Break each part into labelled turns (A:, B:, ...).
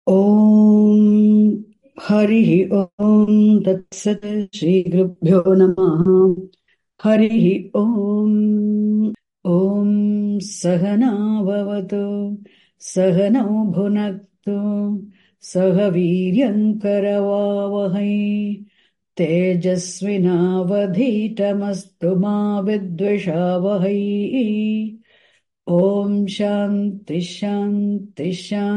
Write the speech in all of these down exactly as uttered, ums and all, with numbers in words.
A: Om Harihi Om Tat Sat Shri Gurubhyo Namaha Harihi Om Om Sahana Bhavatu Sahana Bhunaktu Saha Viryam Karavavahai Tejasvinavadhitamastu ma vidvishavahai. Om Shanti Shanti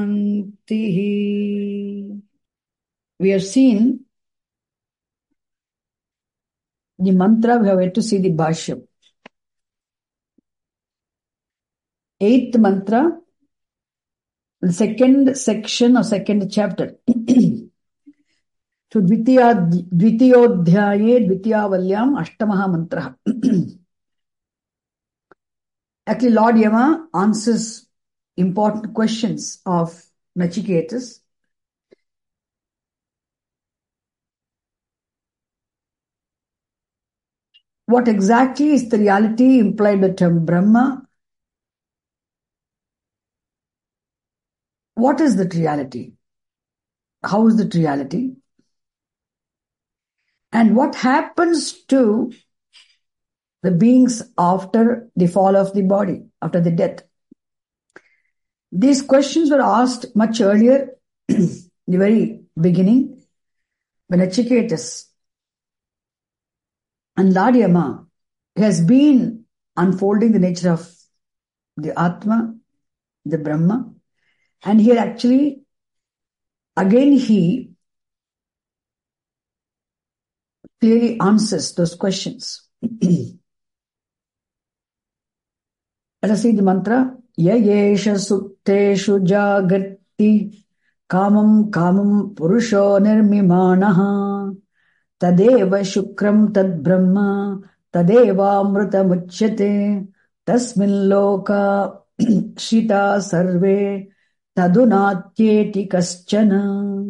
A: Shanti. We have seen the mantra, we have yet to see the bhashyam. Eighth mantra, the second section or second chapter. To Dvitiya, Dvitiyodhyaye Dvitiyavalyam Ashtamaha mantra. Actually, Lord Yama answers important questions of Nachiketas. What exactly is the reality implied by the term Brahma? What is that reality? How is that reality? And what happens to the beings after the fall of the body, after the death? These questions were asked much earlier, in the very beginning, when Nachiketas and Lord Yama has been unfolding the nature of the Atma, the Brahma, and here actually, again he clearly answers those questions. Let us see the mantra. Yayesha sukteshu jagati kamam kamam purusho nirmimanaha tadeva shukram tad brahma tadeva amrita muchyate tasmin loka shita sarve tadunatyeti kaschana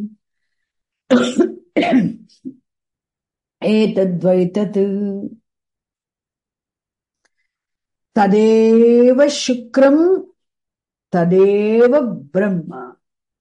A: etadvaitat tadeva shukram tadeva brahma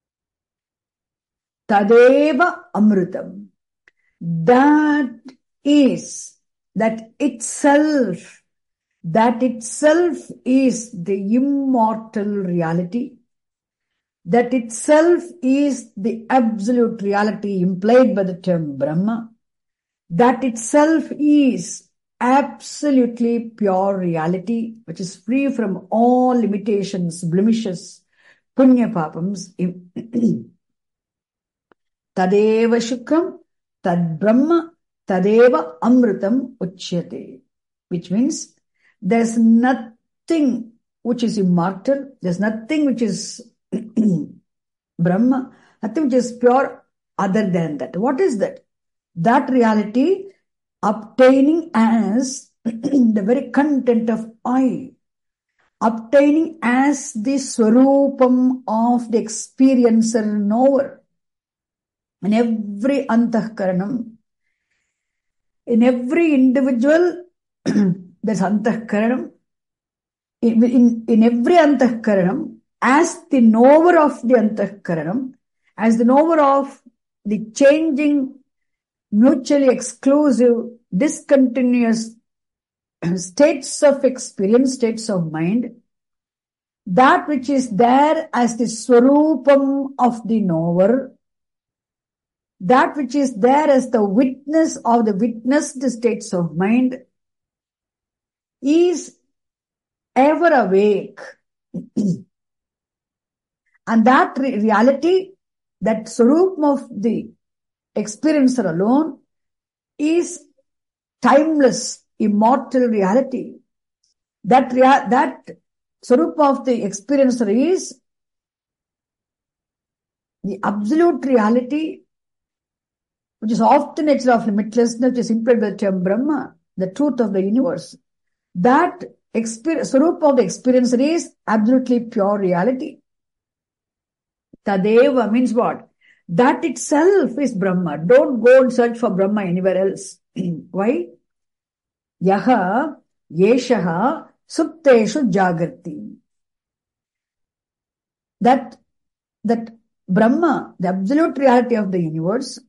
A: tadeva amritam. That is, that itself, that itself is the immortal reality. That itself is the absolute reality implied by the term Brahma. That itself is absolutely pure reality, which is free from all limitations, blemishes, punya papams. Tadeva shukram, tad brahma, tadeva amritam uchyate. Which means there's nothing which is immortal, there's nothing which is Brahma, nothing which is pure other than that. What is that? That reality obtaining as the very content of I, obtaining as the swarupam of the experiencer knower. In every antahkaranam, in every individual, there's antahkaranam. In, in, in every antahkaranam, as the knower of the antahkaranam, as the knower of the changing, mutually exclusive, discontinuous states of experience, states of mind, that which is there as the swarupam of the knower, that which is there as the witness of the witnessed states of mind, is ever awake. And that re- reality, that swarupam of the experiencer alone, is timeless, immortal reality. That rea- that swarupam of the experiencer is the absolute reality, which is of the nature of limitlessness, which is implied by the term Brahma, the truth of the universe. That experience, swarupam of the experiencer is absolutely pure reality. Tadeva means what? That itself is Brahma. Don't go and search for Brahma anywhere else. Why? Yaha, yeshaha, supteshu jagrati. That, that Brahma, the absolute reality of the universe,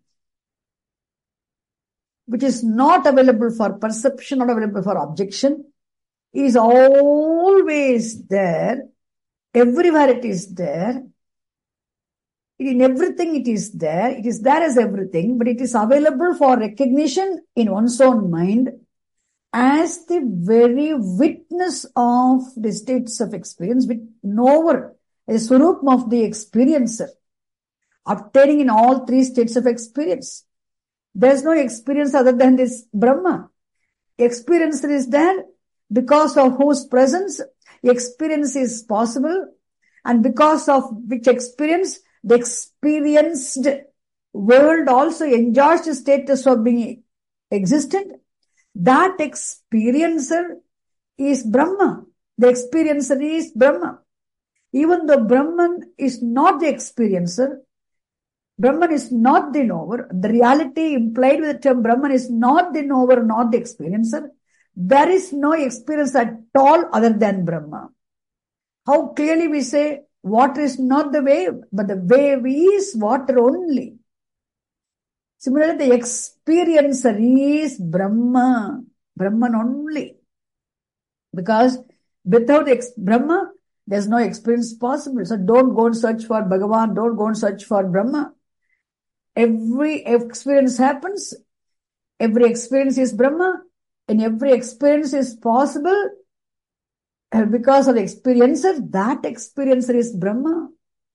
A: which is not available for perception, not available for objection, is always there. Everywhere it is there. In everything it is there. It is there as everything, but it is available for recognition in one's own mind as the very witness of the states of experience, with knower, a swarup of the experiencer, obtaining in all three states of experience. There is no experience other than this Brahma. Experiencer is there because of whose presence experience is possible, and because of which experience the experienced world also enjoys the status of being existent. That experiencer is Brahma. The experiencer is Brahma. Even though Brahman is not the experiencer, Brahman is not the knower, the reality implied with the term Brahman is not the knower, not the experiencer. There is no experience at all other than Brahma. How clearly we say, water is not the wave, but the wave is water only. Similarly, the experiencer is Brahma, Brahman only. Because without ex- Brahma, there's no experience possible. So don't go and search for Bhagavan, don't go and search for Brahma. Every experience happens, every experience is Brahma, and every experience is possible because of the experiencer. That experiencer is Brahma.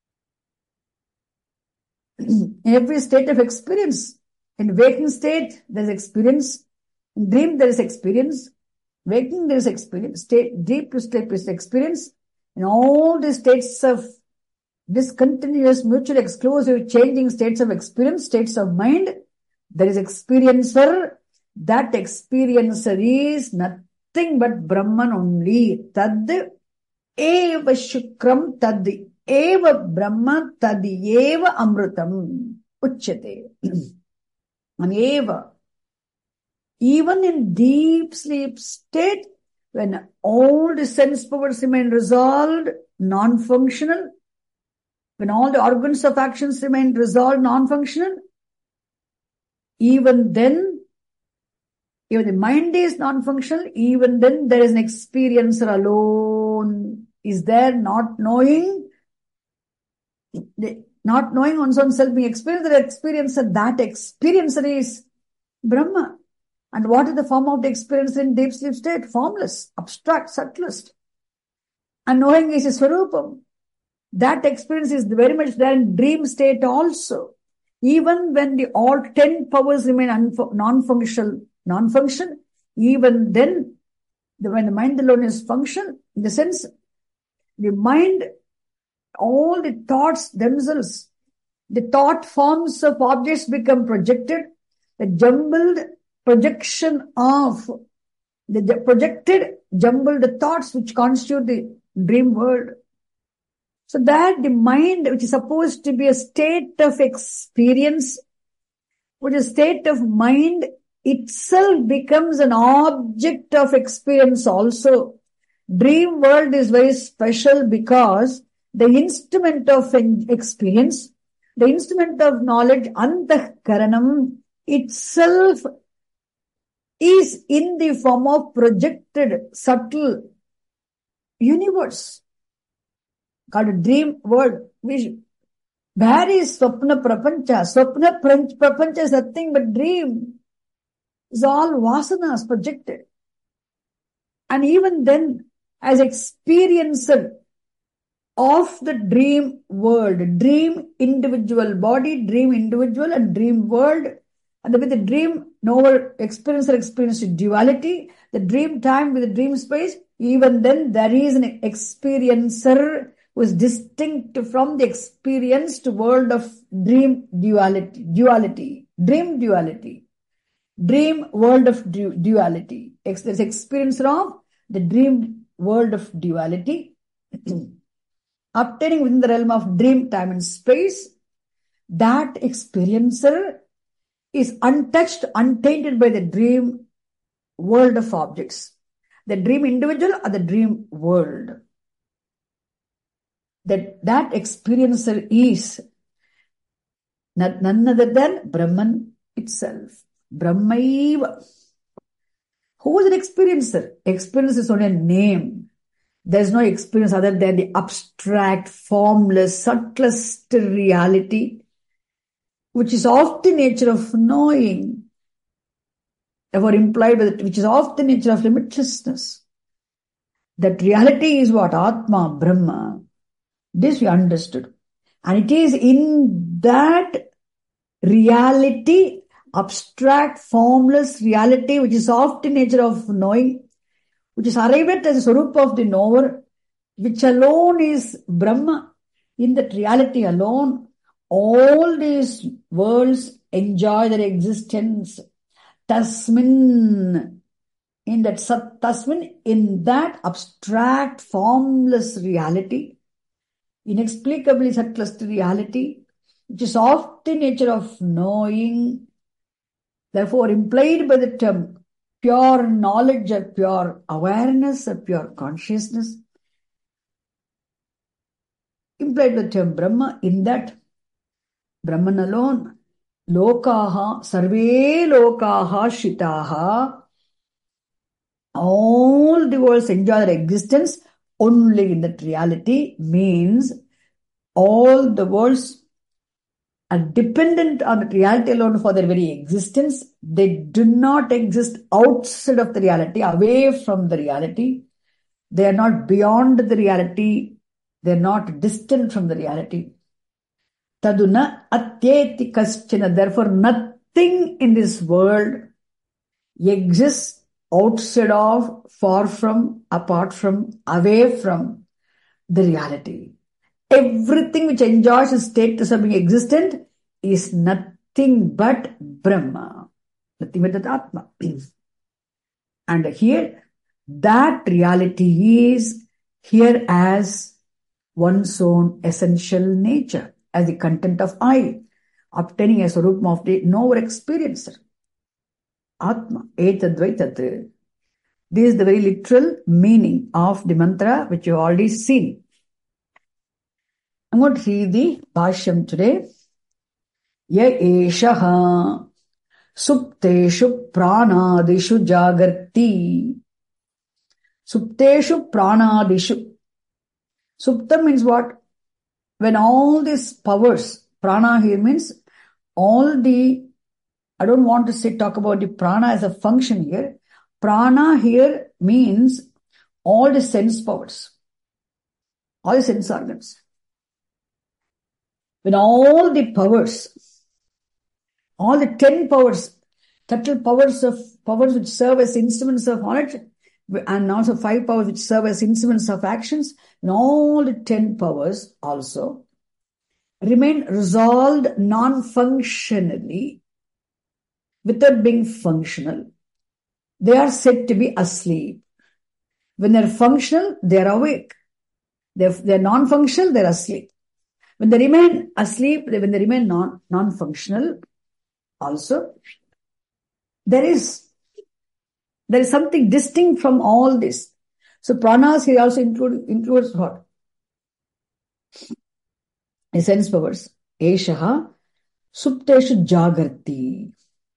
A: In every state of experience, in waking state, there is experience. In dream, there is experience. Waking, there is experience. State, deep to sleep is experience. In all the states of discontinuous, mutual, exclusive, changing states of experience, states of mind, there is experiencer. That experiencer is nothing but Brahman only. Tad eva shukram, tad eva Brahma, tad eva amrutam uchyate. And eva, even in deep sleep state, when all the sense powers remain resolved, non-functional, when all the organs of actions remain resolved, non-functional, even then, even the mind is non-functional, even then there is an experiencer alone. Is there not knowing? Not knowing one's own self being experienced, the experiencer, that experiencer is Brahma. And what is the form of the experiencer in deep sleep state? Formless, abstract, subtlest. And knowing is a swarupam. That experience is very much there in dream state also. Even when the all ten powers remain unf- non-functional, non-function, even then, the, when the mind alone is function, in the sense, the mind, all the thoughts themselves, the thought forms of objects become projected, the jumbled projection of the projected, jumbled thoughts which constitute the dream world. So that the mind, which is supposed to be a state of experience, which is a state of mind, itself becomes an object of experience also. Dream world is very special because the instrument of experience, the instrument of knowledge, antahkaranam, itself is in the form of projected, subtle universe called a dream world. Where is Swapna Prapancha? Swapna Prapancha is nothing but dream. It's all vasanas projected. And even then, as experiencer of the dream world, dream individual body, dream individual and dream world, and with the dream knower experiencer experience duality, the dream time with the dream space, even then there is an experiencer who is distinct from the experienced world of dream duality, duality, dream duality, dream world of du- duality. There's experiencer of the dream world of duality, obtaining within the realm of dream, time and space. That experiencer is untouched, untainted by the dream world of objects, the dream individual or the dream world. That, that experiencer is none other than Brahman itself. Brahmaiva. Who is an experiencer? Experience is only a name. There's no experience other than the abstract, formless, subtlest reality, which is of the nature of knowing, therefore implied with it, which is of the nature of limitlessness. That reality is what? Atma, Brahma. This we understood. And it is in that reality, abstract, formless reality, which is of the nature of knowing, which is arrived at as a Swarupa of the knower, which alone is Brahma. In that reality alone, all these worlds enjoy their existence. Tasmin, in that sat, tasmin, in that abstract, formless reality, inexplicably subtlest reality, which is of the nature of knowing, therefore implied by the term pure knowledge or pure awareness or pure consciousness, implied by the term Brahma. In that Brahman alone, lokaha, sarve lokaha shitaha, all the worlds enjoy their existence only in that reality, means all the worlds are dependent on the reality alone for their very existence. They do not exist outside of the reality, away from the reality. They are not beyond the reality. They are not distant from the reality. Taduna atyeti kaschana. Therefore, nothing in this world exists outside of, far from, apart from, away from the reality. Everything which enjoys a status of being existent is nothing but Brahma. Nothing but that Atma. And here, that reality is here as one's own essential nature, as the content of I, obtaining a Swarupa of the knower experiencer. Atma, etadvaitat. This is the very literal meaning of the mantra which you have already seen. I'm going to read the Bhashyam today. Ya eshaha supteshu pranadishu jagarti. Supteshu pranadishu. Supta means what? When all these powers, prana here means all the, I don't want to say talk about the prana as a function here. Prana here means all the sense powers, all the sense organs. When all the powers, all the ten powers, total powers of powers which serve as instruments of knowledge, and also five powers which serve as instruments of actions, and all the ten powers also remain resolved non-functionally without being functional. They are said to be asleep. When they're functional, they're awake. They're, they're non-functional, they're asleep. When they remain asleep, when they remain non, non-functional, also, there is, there is something distinct from all this. So pranas here also include, includes what? The sense powers. Eshaha supteshu jagarti.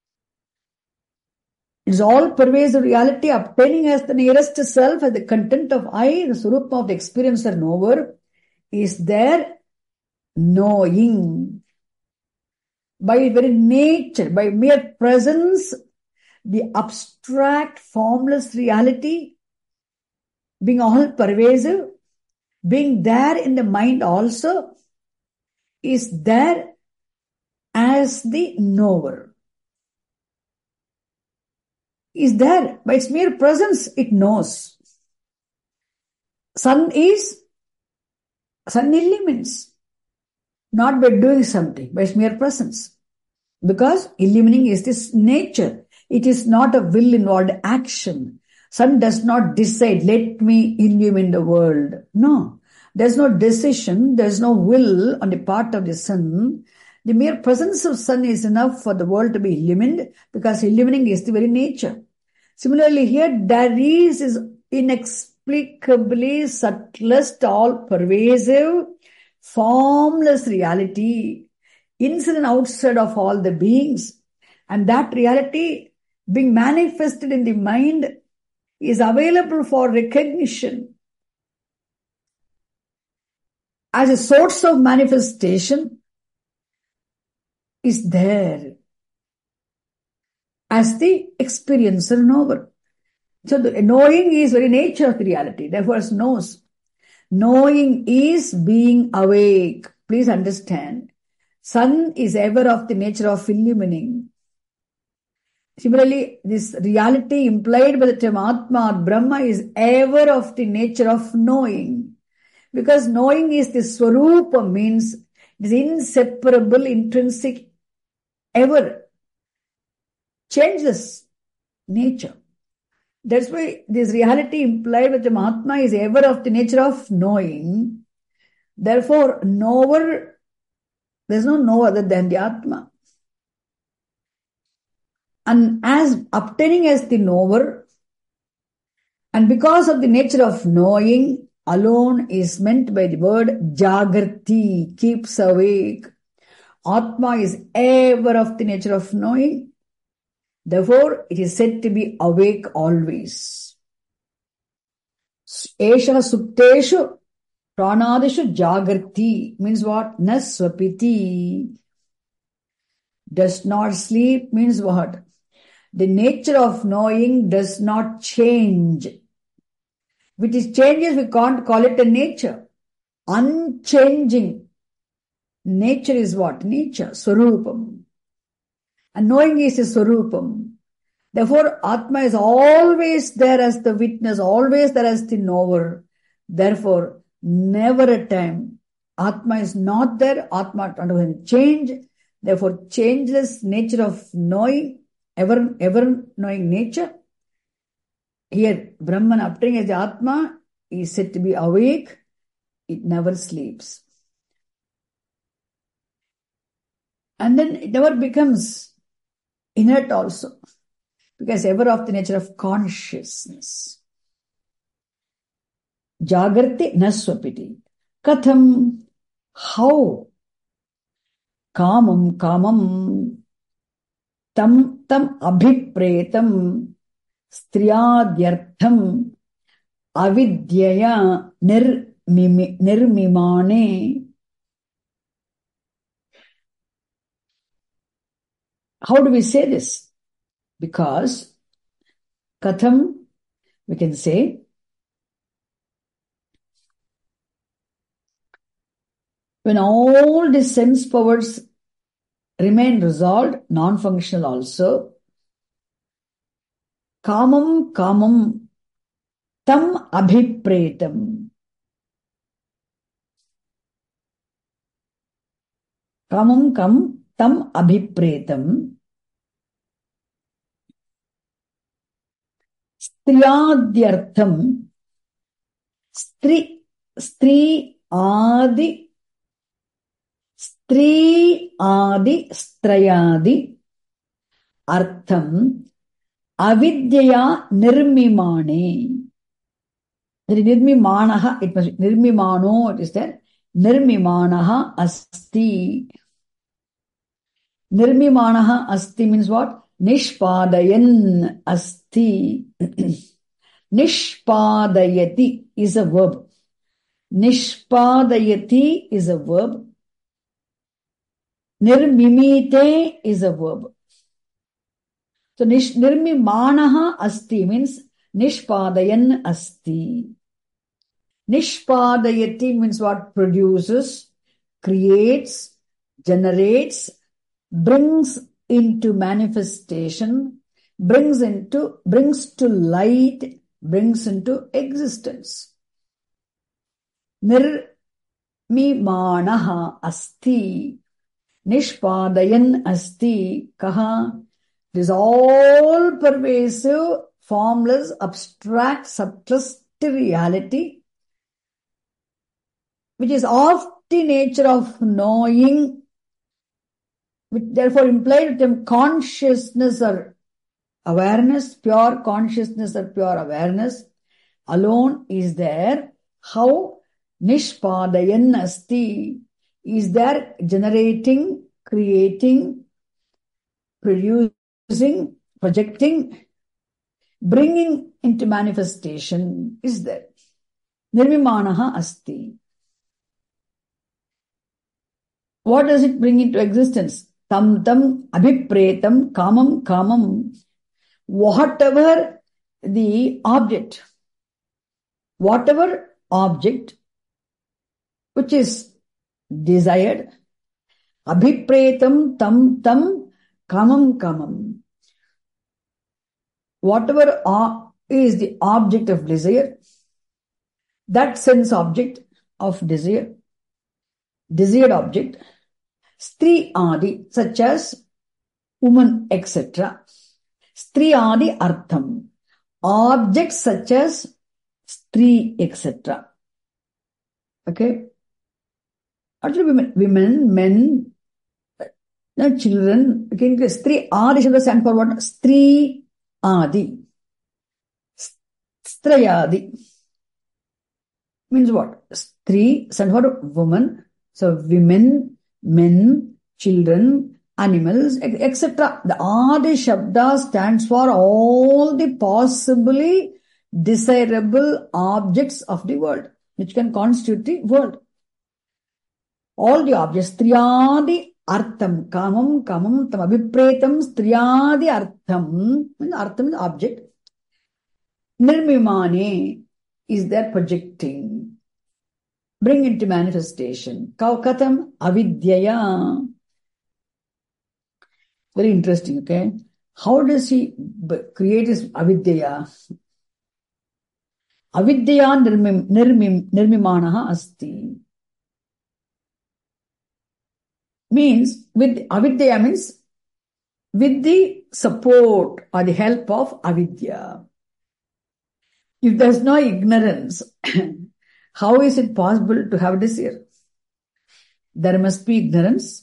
A: It is all pervasive reality, obtaining as the nearest self, as the content of I, the Swarupa of the experiencer knower, is there knowing. By very nature, by mere presence, the abstract, formless reality, being all pervasive, being there in the mind also, is there as the knower. Is there. By its mere presence, it knows. Sun is, sun illumines. Not by doing something, by its mere presence. Because illumining is this nature. It is not a will involved action. Sun does not decide, let me illumine the world. No. There's no decision, there's no will on the part of the sun. The mere presence of sun is enough for the world to be illumined, because illumining is the very nature. Similarly, here there is this inexplicably subtlest, all pervasive, formless reality, inside and outside of all the beings. And that reality being manifested in the mind is available for recognition as a source of manifestation, is there as the experiencer knower. So the knowing is very nature of the reality, therefore it knows. Knowing is being awake. Please understand, sun is ever of the nature of illumining. Similarly, this reality implied by the term Atma or Brahma is ever of the nature of knowing. Because knowing is the Swarupa, means it is inseparable, intrinsic, ever. Changeless nature. That's why this reality implied with the Mahatma is ever of the nature of knowing. Therefore, knower, there is no knower other than the Atma. And as obtaining as the knower, and because of the nature of knowing alone is meant by the word Jagrti, keeps awake. Atma is ever of the nature of knowing. Therefore, it is said to be awake always. Esha supteshu pranadishu jagrti means what? Naswapiti. Does not sleep means what? The nature of knowing does not change. Which is changes, we can't call it a nature. Unchanging. Nature is what? Nature, Swarupam. And knowing is a Swarupam. Therefore, Atma is always there as the witness, always there as the knower. Therefore, never a time Atma is not there, Atma undergoes change. Therefore, changeless nature of knowing, ever, ever knowing nature. Here, Brahman obtaining as the Atma is said to be awake, it never sleeps. And then it never becomes inert also, because ever of the nature of consciousness. Jagrti naswapiti. Katham, how? Kamam, kamam, tam, tam abhipretam, striyadyartham, avidyaya nirmimi, nirmimane. How do we say this? Because Katham, we can say, when all the sense powers remain resolved, non-functional also, kamam kamam tam abhipretam. Kamam kam tam abhipretam. Striyadyartham. Stri, stri adi. Stri adi strayadi artham avidyaya nirmimane. There is nirmimanaha, it must be nirmimano, it is there. Nirmimanaha asti. Nirmimanaha asti means what? Nishpadayan asti. Nishpadayati is a verb. Nishpadayati is a verb. Nirmimite is a verb. So nish, nirmimanaha asti means nishpadayan asti. Nishpadayati means what? Produces, creates, generates, brings into manifestation, brings into, brings to light, brings into existence. Nirmimanaha asti. Nishpadayan asti. Kaha? It is all pervasive, formless, abstract, subtlest reality, which is of the nature of knowing, which therefore implied with them consciousness or awareness, pure consciousness or pure awareness alone is there. How? Nishpadayan asti is there, generating, creating, producing, projecting, bringing into manifestation is there. Nirvimanaha asti. What does it bring into existence? Tam tam abhipretam kamam kamam. Whatever the object, whatever object which is desired, abhipretam tam tam kamam kamam. Whatever is the object of desire, that sense object of desire, desired object, stri adi, such as woman, et cetera. Stri adi artham, objects such as stri, et cetera. Okay? Actually, women, women, men, children, okay, stri adi should stand for what? Stri adi. Strayadi means what? Stri stands for woman. So women, men, children, animals, et cetera. The Adi Shabda stands for all the possibly desirable objects of the world, which can constitute the world. All the objects, Striyadi Artham, Kamam, Kamam, Tam Abhipretam, Striyadi Artham, Artham is object. Nirmimane is there projecting. Bring into manifestation. Kaukatam avidyaya. Very interesting, okay? How does he create his avidyaya? Avidyaya nirmim, nirmim, nirmimanaha asti. Means, with avidyaya means with the support or the help of avidya. If there is no ignorance, how is it possible to have desire? There must be ignorance.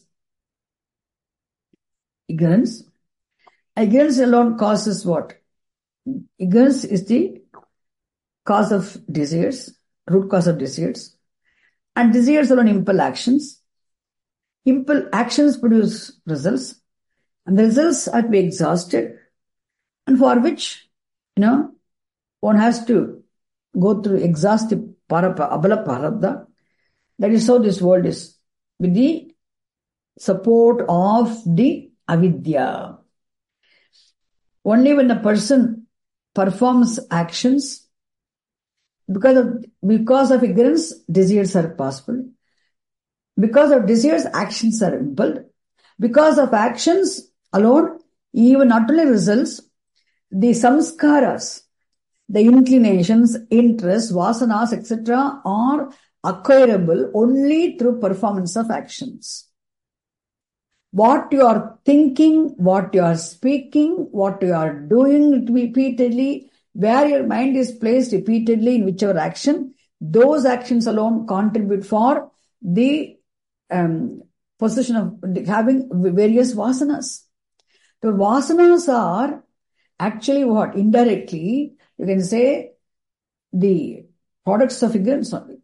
A: Ignorance. Ignorance alone causes what? Ignorance is the cause of desires, root cause of desires. And desires alone impel actions. Impel actions produce results. And the results are to be exhausted. And for which, you know, one has to go through exhaustive parapa, abala parabdha. That is how this world is. With the support of the avidya. Only when a person performs actions, because of, because of ignorance, desires are possible. Because of desires, actions are impelled. Because of actions alone, even not only results, the samskaras, the inclinations, interests, vasanas, et cetera are acquirable only through performance of actions. What you are thinking, what you are speaking, what you are doing repeatedly, where your mind is placed repeatedly in whichever action, those actions alone contribute for the um, possession of having various vasanas. The vasanas are actually what? Indirectly, you can say the products of ignorance only.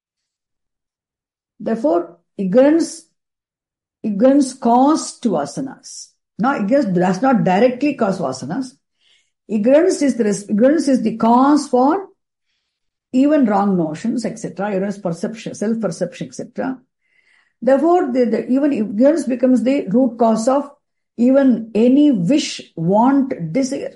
A: Therefore, ignorance, ignorance causes to vasanas. Now, ignorance does not directly cause vasanas. Ignorance is the ignorance is the cause for even wrong notions, et cetera. Ignorance, perception, self-perception, et cetera. Therefore, the, the, even ignorance becomes the root cause of even any wish, want, desire.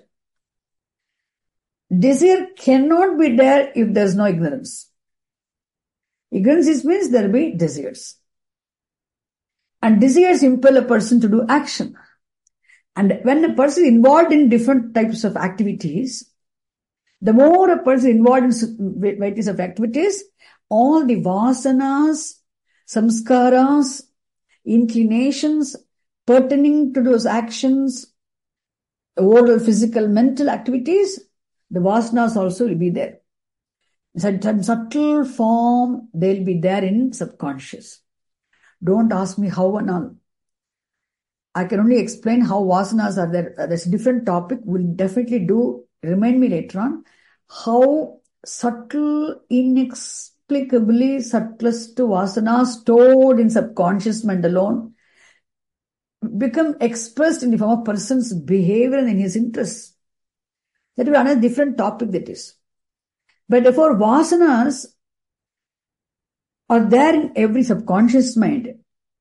A: Desire cannot be there if there is no ignorance. Ignorance means there will be desires. And desires impel a person to do action. And when a person is involved in different types of activities, the more a person is involved in varieties of activities, all the vasanas, samskaras, inclinations pertaining to those actions, oral, physical, mental activities, the vasanas also will be there. In some subtle form, they'll be there in subconscious. Don't ask me how and all. I can only explain how vasanas are there. That's a different topic. We'll definitely do, remind me later on, how subtle, inexplicably subtlest vasanas stored in subconscious mind alone become expressed in the form of person's behavior and in his interests. That will be another different topic that is. But therefore, vasanas are there in every subconscious mind.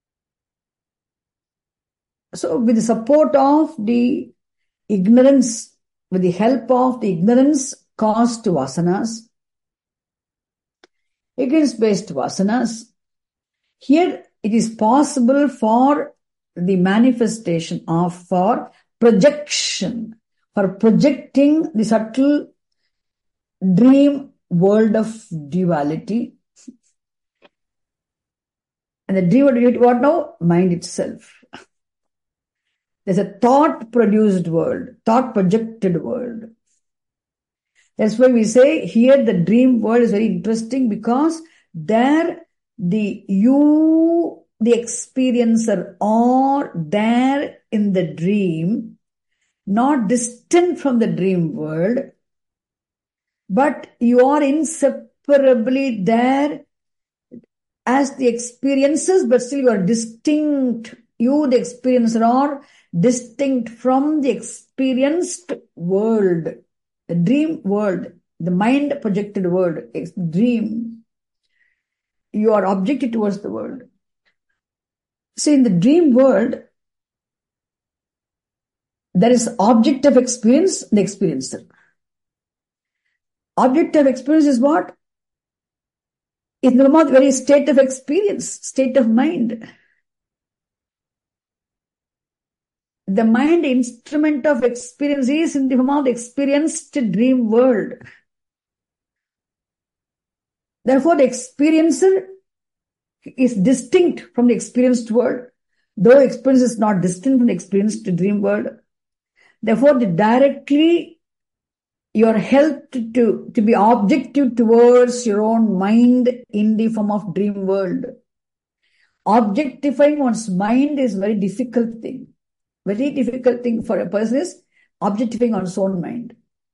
A: So with the support of the ignorance, with the help of the ignorance caused to vasanas, ignorance-based vasanas, here it is possible for the manifestation of, for projection, for projecting the subtle dream world of duality. And the dream world of duality, what now? Mind itself. There's a thought-produced world, thought-projected world. That's why we say here the dream world is very interesting, because there the you, the experiencer, are there in the dream, not distant from the dream world, but you are inseparably there as the experiencers, but still you are distinct. You, the experiencer, are distinct from the experienced world, the dream world, the mind projected world, dream. You are objected towards the world. See, in the dream world, there is object of experience, the experiencer. Object of experience is what? It's the very state of experience, state of mind. The mind instrument of experience is in the form of the experienced dream world. Therefore, the experiencer is distinct from the experienced world, though experience is not distinct from the experienced dream world. Therefore, the directly you are helped to, to be objective towards your own mind in the form of dream world. Objectifying one's mind is a very difficult thing. Very difficult thing for a person is objectifying one's own mind.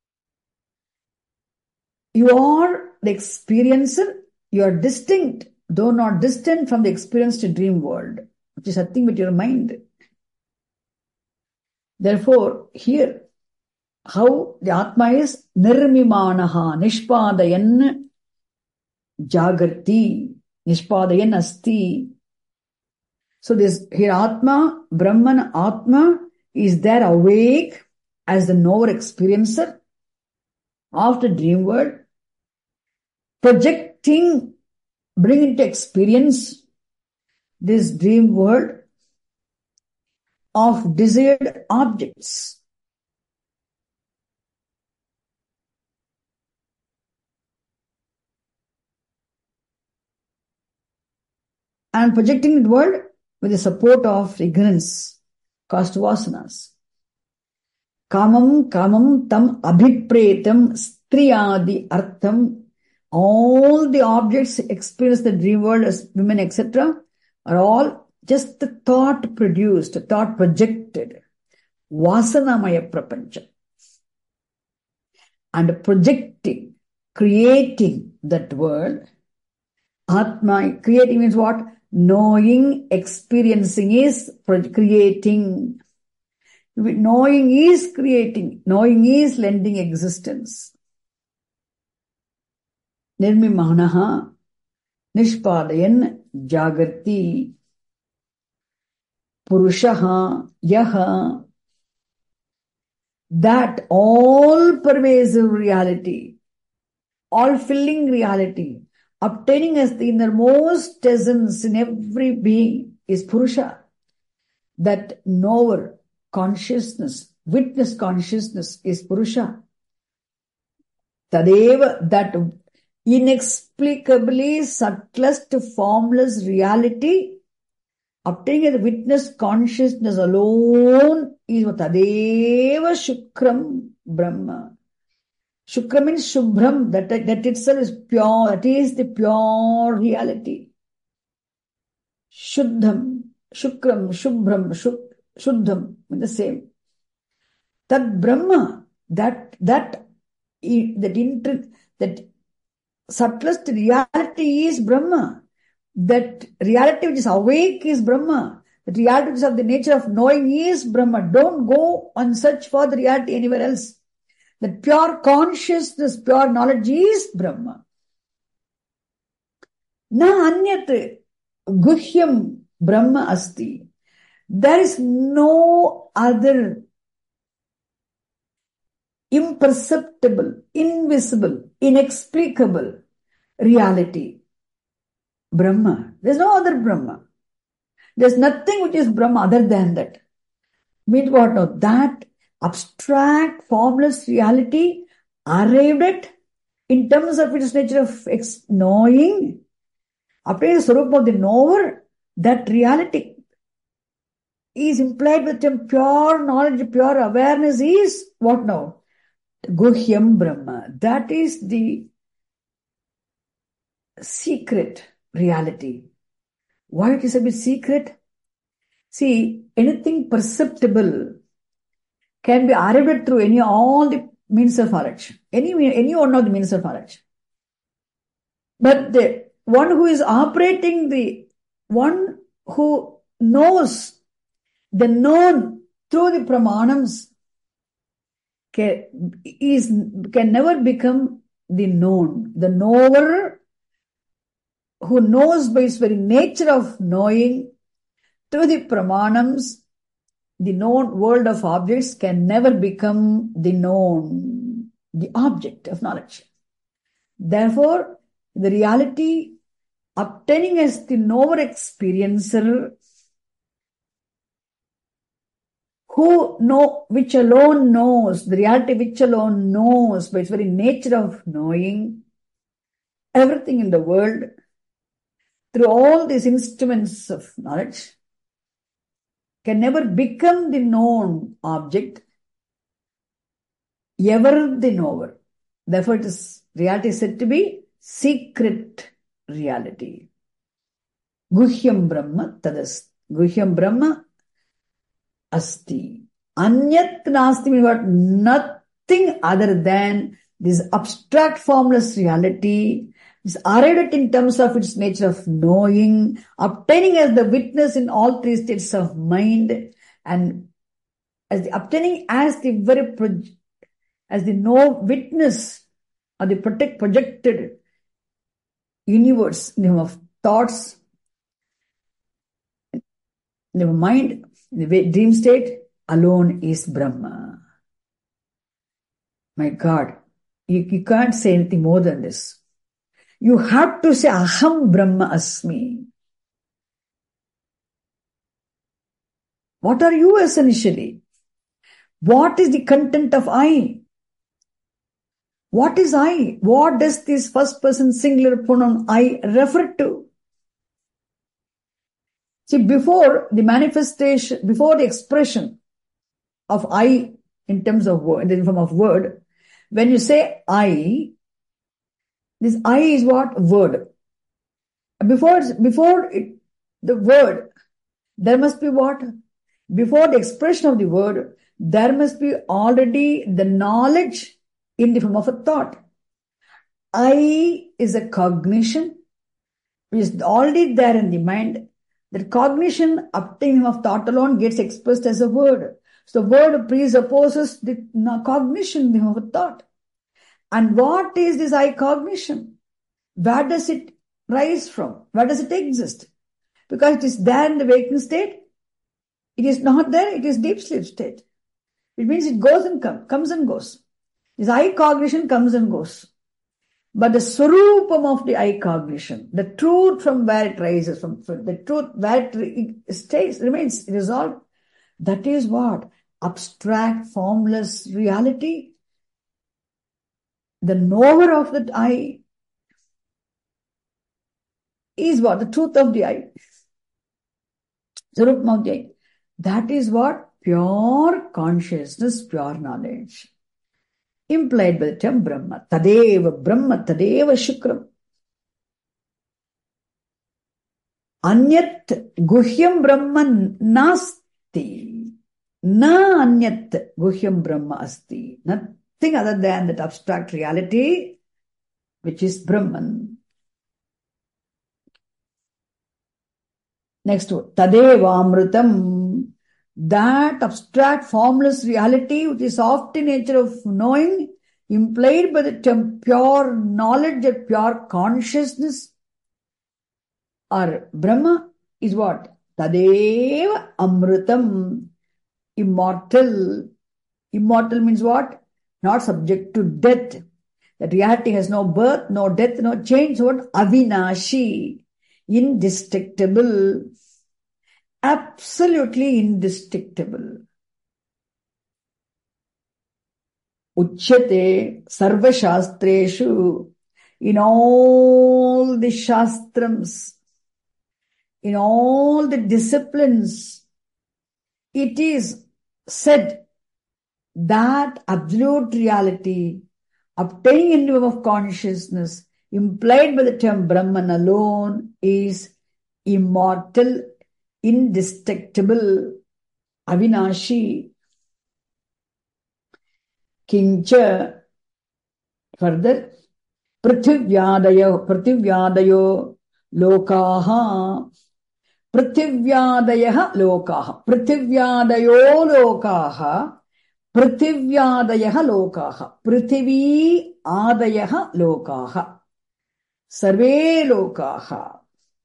A: You are the experiencer, you are distinct, though not distant from the experienced dream world, which is nothing but your mind. Therefore, here, how the Atma is nirmimanaha, nishpadayan jagarti, nishpadayan asti. So this here Atma, Brahman Atma is there awake as the knower experiencer of the dream world, projecting, bringing into experience this dream world of desired objects. And projecting the world with the support of ignorance, caused vasanas. Kamam, kamam, tam, abhipretam, striyadi, artham. All the objects experienced the dream world as women, et cetera, are all just the thought produced, the thought projected. Vasanamaya prapancha. And projecting, creating that world. Atma, creating means what? Knowing, experiencing is creating. Knowing is creating. Knowing is lending existence. Nirmimanaha, nishpadayan jagarti, purushaha, yaha. That all-pervasive reality, all-filling reality, obtaining as the innermost essence in every being is Purusha. That knower consciousness, witness consciousness is Purusha. Tadeva, that inexplicably subtlest, formless reality, obtaining as witness consciousness alone is Tadeva Shukram Brahma. Shukra means Shubhram, that, that itself is pure, that is the pure reality. Shuddham, Shukram, Shubhram, Shuk, Shuddham, the same. That Brahma, that, that, that, inter, that subtlest reality is Brahma. That reality which is awake is Brahma. The reality which is of the nature of knowing is Brahma. Don't go and search for the reality anywhere else. The pure consciousness, pure knowledge is Brahma. Na anyat guhyam Brahma asti. There is no other imperceptible, invisible, inexplicable reality. Brahma. There's no other Brahma. There's nothing which is Brahma other than that. Means what now? That abstract, formless reality arrived at in terms of its nature of ex- knowing, after the Swarupa of the knower, that reality is implied with him. Pure knowledge, pure awareness is what now? Guhyam Brahma. That is the secret reality. Why it is a bit secret? See, anything perceptible can be arrived through any all the means of knowledge. Any, any one of the means of knowledge. But the one who is operating, the one who knows the known through the pramanams can, is, can never become the known. The knower who knows by his very nature of knowing through the pramanams, the known world of objects can never become the known, the object of knowledge. Therefore, the reality obtaining as the knower experiencer, who know, which alone knows, the reality which alone knows by its very nature of knowing everything in the world, through all these instruments of knowledge, can never become the known object, ever the knower. Therefore, it is, reality is said to be secret reality. Guhyam Brahma tadas. Guhyam Brahma asti. Anyat nasti means what? Nothing other than this abstract formless reality is arrived in terms of its nature of knowing, obtaining as the witness in all three states of mind, and as the obtaining as the very pro- as the no witness or the protect projected universe in the form of thoughts, in the mind, in the dream state, alone is Brahma. My God, you, you can't say anything more than this. You have to say, Aham Brahma Asmi. What are you essentially? What is the content of I? What is I? What does this first person singular pronoun I refer to? See, before the manifestation, before the expression of I in terms of word, in the form of word, when you say I, this I is what? Word. Before, before it, the word, there must be what? Before the expression of the word, there must be already the knowledge in the form of a thought. I is a cognition, which is already there in the mind. That cognition obtaining of thought alone gets expressed as a word. So the word presupposes the cognition in the form of a thought. And what is this I cognition? Where does it rise from? Where does it exist? Because it is there in the waking state. It is not there, it is deep sleep state. It means it goes and comes, comes and goes. This I cognition comes and goes. But the swarupam of the I cognition, the truth from where it rises, from, from the truth where it stays, remains resolved, that is what? Abstract, formless reality. The knower of that I is what? The truth of the I. Swarupam of the I. That is what? Pure consciousness, pure knowledge. Implied by the term Brahma. Tadeva Brahma, Tadeva Shukram. Anyat Guhyam Brahma Nasti. Na Anyat Guhyam Brahma Asti. Nothing other than that abstract reality, which is Brahman. Next word, Tadevamritam. That abstract, formless reality, which is soft in nature of knowing, implied by the term pure knowledge or pure consciousness, or Brahma, is what? Tadeva Amritam. Immortal. Immortal means what? Not subject to death. That reality has no birth, no death, no change. So what? Avinashi. Indestructible. Absolutely indestructible. Uchyate sarva shastreshu. In all the shastrams, in all the disciplines, it is said that absolute reality, obtaining in the of consciousness, implied by the term Brahman alone, is immortal, indestructible, avinashi. Kincha, further, prithivyadayo, prithivyadayo lokaha, prithivyadayaha lokaha, prithivyadayo lokaha, prithivyadayaha lokaha, prithivi adayaha lokaha, sarve lokaha.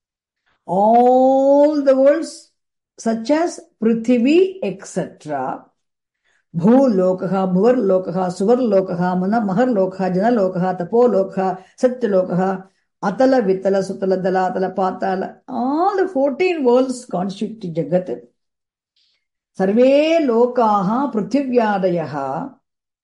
A: All the worlds such as Prithvi, et cetera. Bhulokaha, Bhuvarlokaha, Suvarlokaha, Maharlokaha, Janalokaha, Tapolokaha, Satyalokaha, Atala, Vitala, Sutala, Dalatala, Patala. All the fourteen worlds constitute Jagat. Sarve Lokaha, Prithvyadayaha,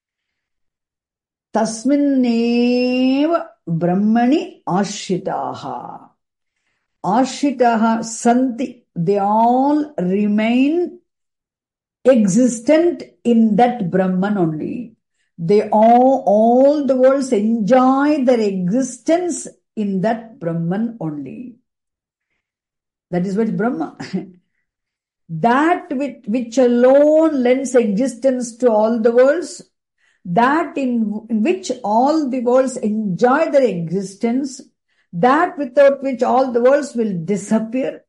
A: Tasminneva Brahmani Ashitaha. Ashitaha Santi. They all remain existent in that Brahman only. They all, all the worlds enjoy their existence in that Brahman only. That is what Brahma. That which, which alone lends existence to all the worlds, that in, in which all the worlds enjoy their existence, that without which all the worlds will disappear,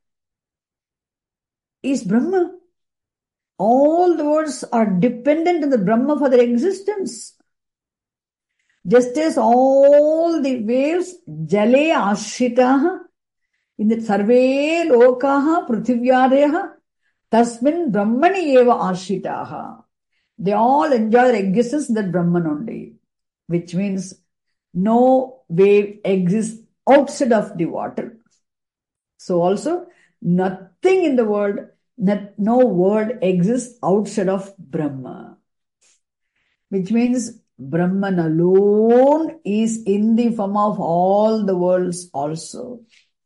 A: is Brahma. All the worlds are dependent on the Brahma for their existence. Just as all the waves, jale ashritaha, in the sarve lokaha prithivyadeha, tasmin brahmani eva ashritaha. They all enjoy their existence in that Brahman only. Which means no wave exists outside of the water. So also, nothing in the world, not, no world exists outside of Brahma. Which means Brahman alone is in the form of all the worlds also.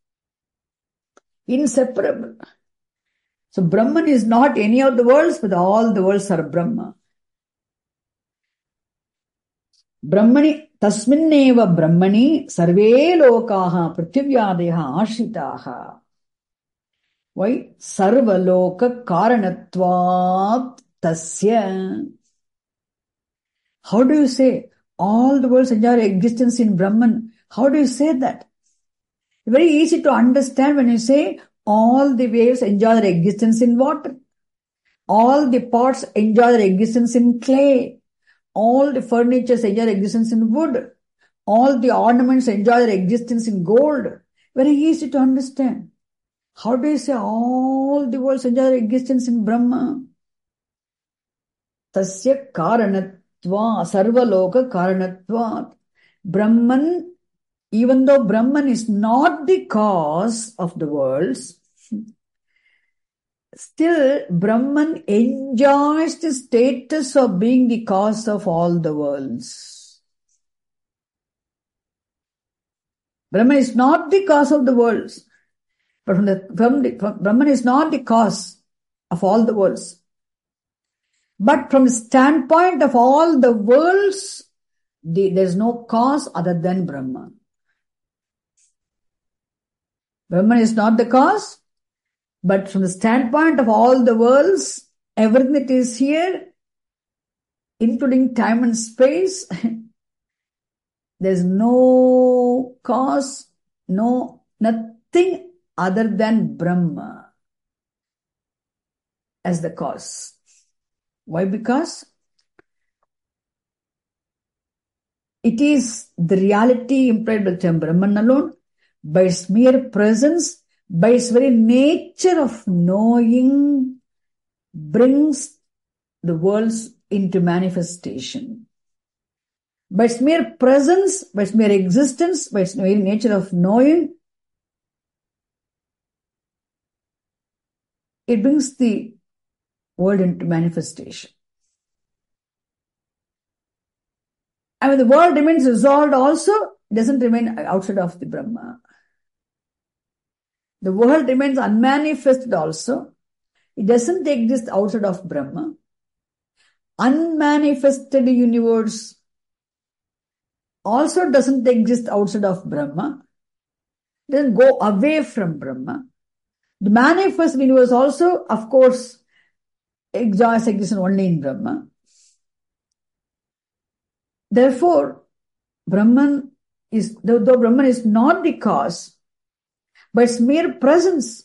A: Inseparable. So Brahman is not any of the worlds, but all the worlds are Brahma. Brahmani, tasminneva Brahmani, sarve lokaha prithivyadeha ashitaha. Why? Sarvaloka karanatvat tasya. How do you say all the worlds enjoy existence in Brahman? How do you say that? Very easy to understand when you say all the waves enjoy their existence in water. All the pots enjoy their existence in clay. All the furniture enjoy their existence in wood. All the ornaments enjoy their existence in gold. Very easy to understand. How do you say all the worlds enjoy their existence in Brahma? Tasya karanatva, sarvaloka karanatva. Brahman, even though Brahman is not the cause of the worlds, still Brahman enjoys the status of being the cause of all the worlds. Brahman is not the cause of the worlds. But from the, from the from, Brahman is not the cause of all the worlds. But from the standpoint of all the worlds, the, there is no cause other than Brahman. Brahman is not the cause, but from the standpoint of all the worlds, everything that is here, including time and space, there is no cause, no, nothing other than Brahma. as the cause. Why? Because it is the reality implied by the term Brahman alone, by its mere presence, by its very nature of knowing, brings the worlds into manifestation. By its mere presence, by its mere existence, by its very nature of knowing, it brings the world into manifestation. And when the world remains resolved also, it doesn't remain outside of the Brahma. The world remains unmanifested also. It doesn't exist outside of Brahma. Unmanifested universe also doesn't exist outside of Brahma. It doesn't go away from Brahma. The manifest universe also, of course, enjoys existence only in Brahma. Therefore, Brahman is, though, though Brahman is not the cause, but its mere presence,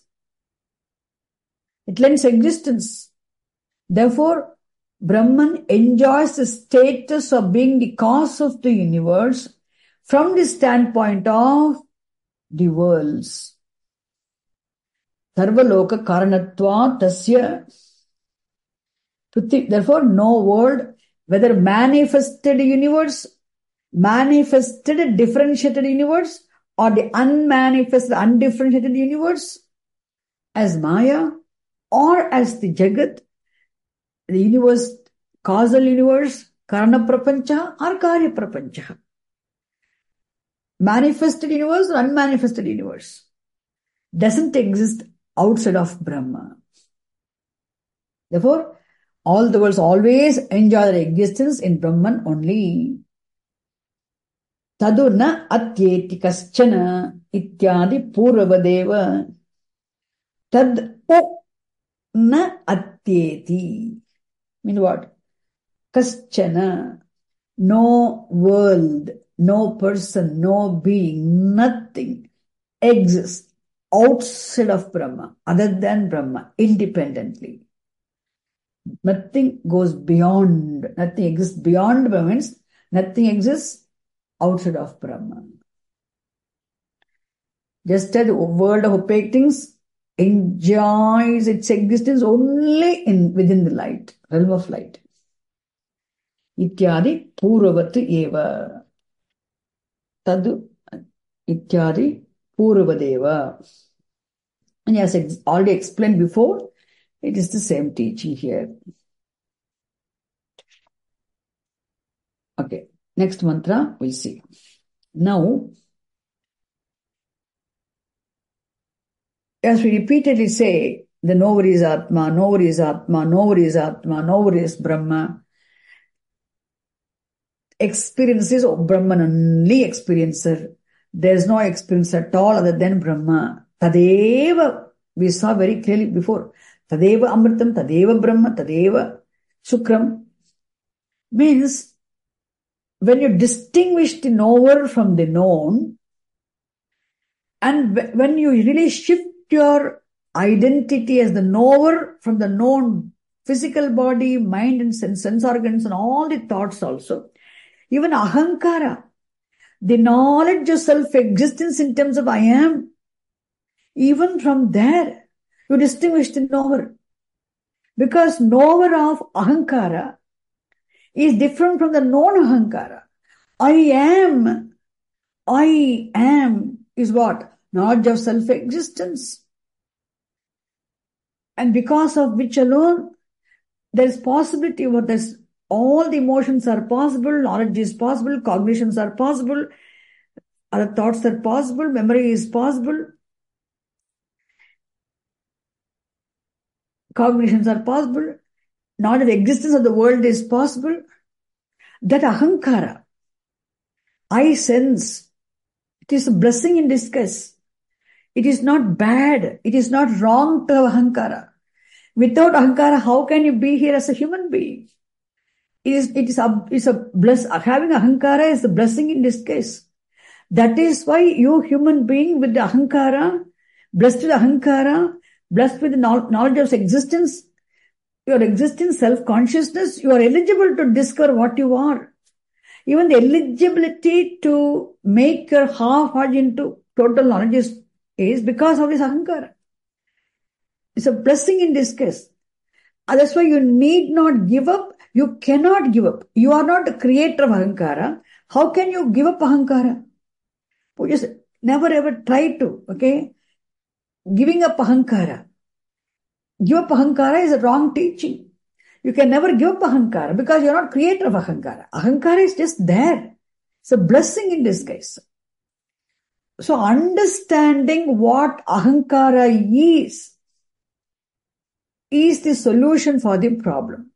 A: it lends existence. Therefore, Brahman enjoys the status of being the cause of the universe from the standpoint of the worlds. Sarvaloka karanatva tasya. Therefore, no world, whether manifested universe, manifested differentiated universe, or the unmanifested undifferentiated universe, as Maya, or as the Jagat, the universe, causal universe, Karana Prapancha or Karya Prapancha. Manifested universe or unmanifested universe doesn't exist outside of Brahma. Therefore, all the worlds always enjoy their existence in Brahman only. Tadurna atyeti kaschana ityadi purvadeva. Tad u na atyeti. Mean what? Kaschana. No world, no person, no being, nothing exists outside of Brahma, other than Brahma, independently. Nothing goes beyond, nothing exists beyond Brahma, means nothing exists outside of Brahma. Just as the world of opaque things enjoys its existence only in within the light, realm of light. Ityadi purvavatu eva. Tadu ityadi purvadeva. And as I already explained before, it is the same teaching here. Okay, next mantra we'll see. Now, as we repeatedly say, the knower is Atma, knower is Atma, knower is Atma, knower is Brahma. Experience is Brahman only experiencer. There is no experience at all other than Brahma. Tadeva, we saw very clearly before. Tadeva Amritam, Tadeva Brahma, Tadeva Shukram. Means, when you distinguish the knower from the known, and when you really shift your identity as the knower from the known physical body, mind and sense, sense organs and all the thoughts also, even ahankara, the knowledge of self-existence in terms of I am, even from there, you distinguish the knower. Because knower of ahankara is different from the non-ahankara. I am, I am is what? Knowledge of self-existence. And because of which alone, there is possibility of this. All the emotions are possible, knowledge is possible, cognitions are possible, other thoughts are possible, memory is possible, cognitions are possible, knowledge of the existence of the world is possible. That ahankara, I sense, it is a blessing in disguise. It is not bad, it is not wrong to have ahankara. Without ahankara, how can you be here as a human being? It is, it is a, it's a bless, having ahankara is a blessing in disguise. That is why you human being with the ahankara, blessed with ahankara, blessed with the knowledge of existence, your existing self-consciousness, you are eligible to discover what you are. Even the eligibility to make your half-heart into total knowledge is, is because of this ahankara. It's a blessing in disguise. And that's why you need not give up. You cannot give up. You are not the creator of ahankara. How can you give up ahankara? You just never ever try to, okay? Giving up ahankara. Give up ahankara is a wrong teaching. You can never give up ahankara because you're not creator of ahankara. Ahankara is just there. It's a blessing in disguise. So understanding what ahankara is, is the solution for the problem.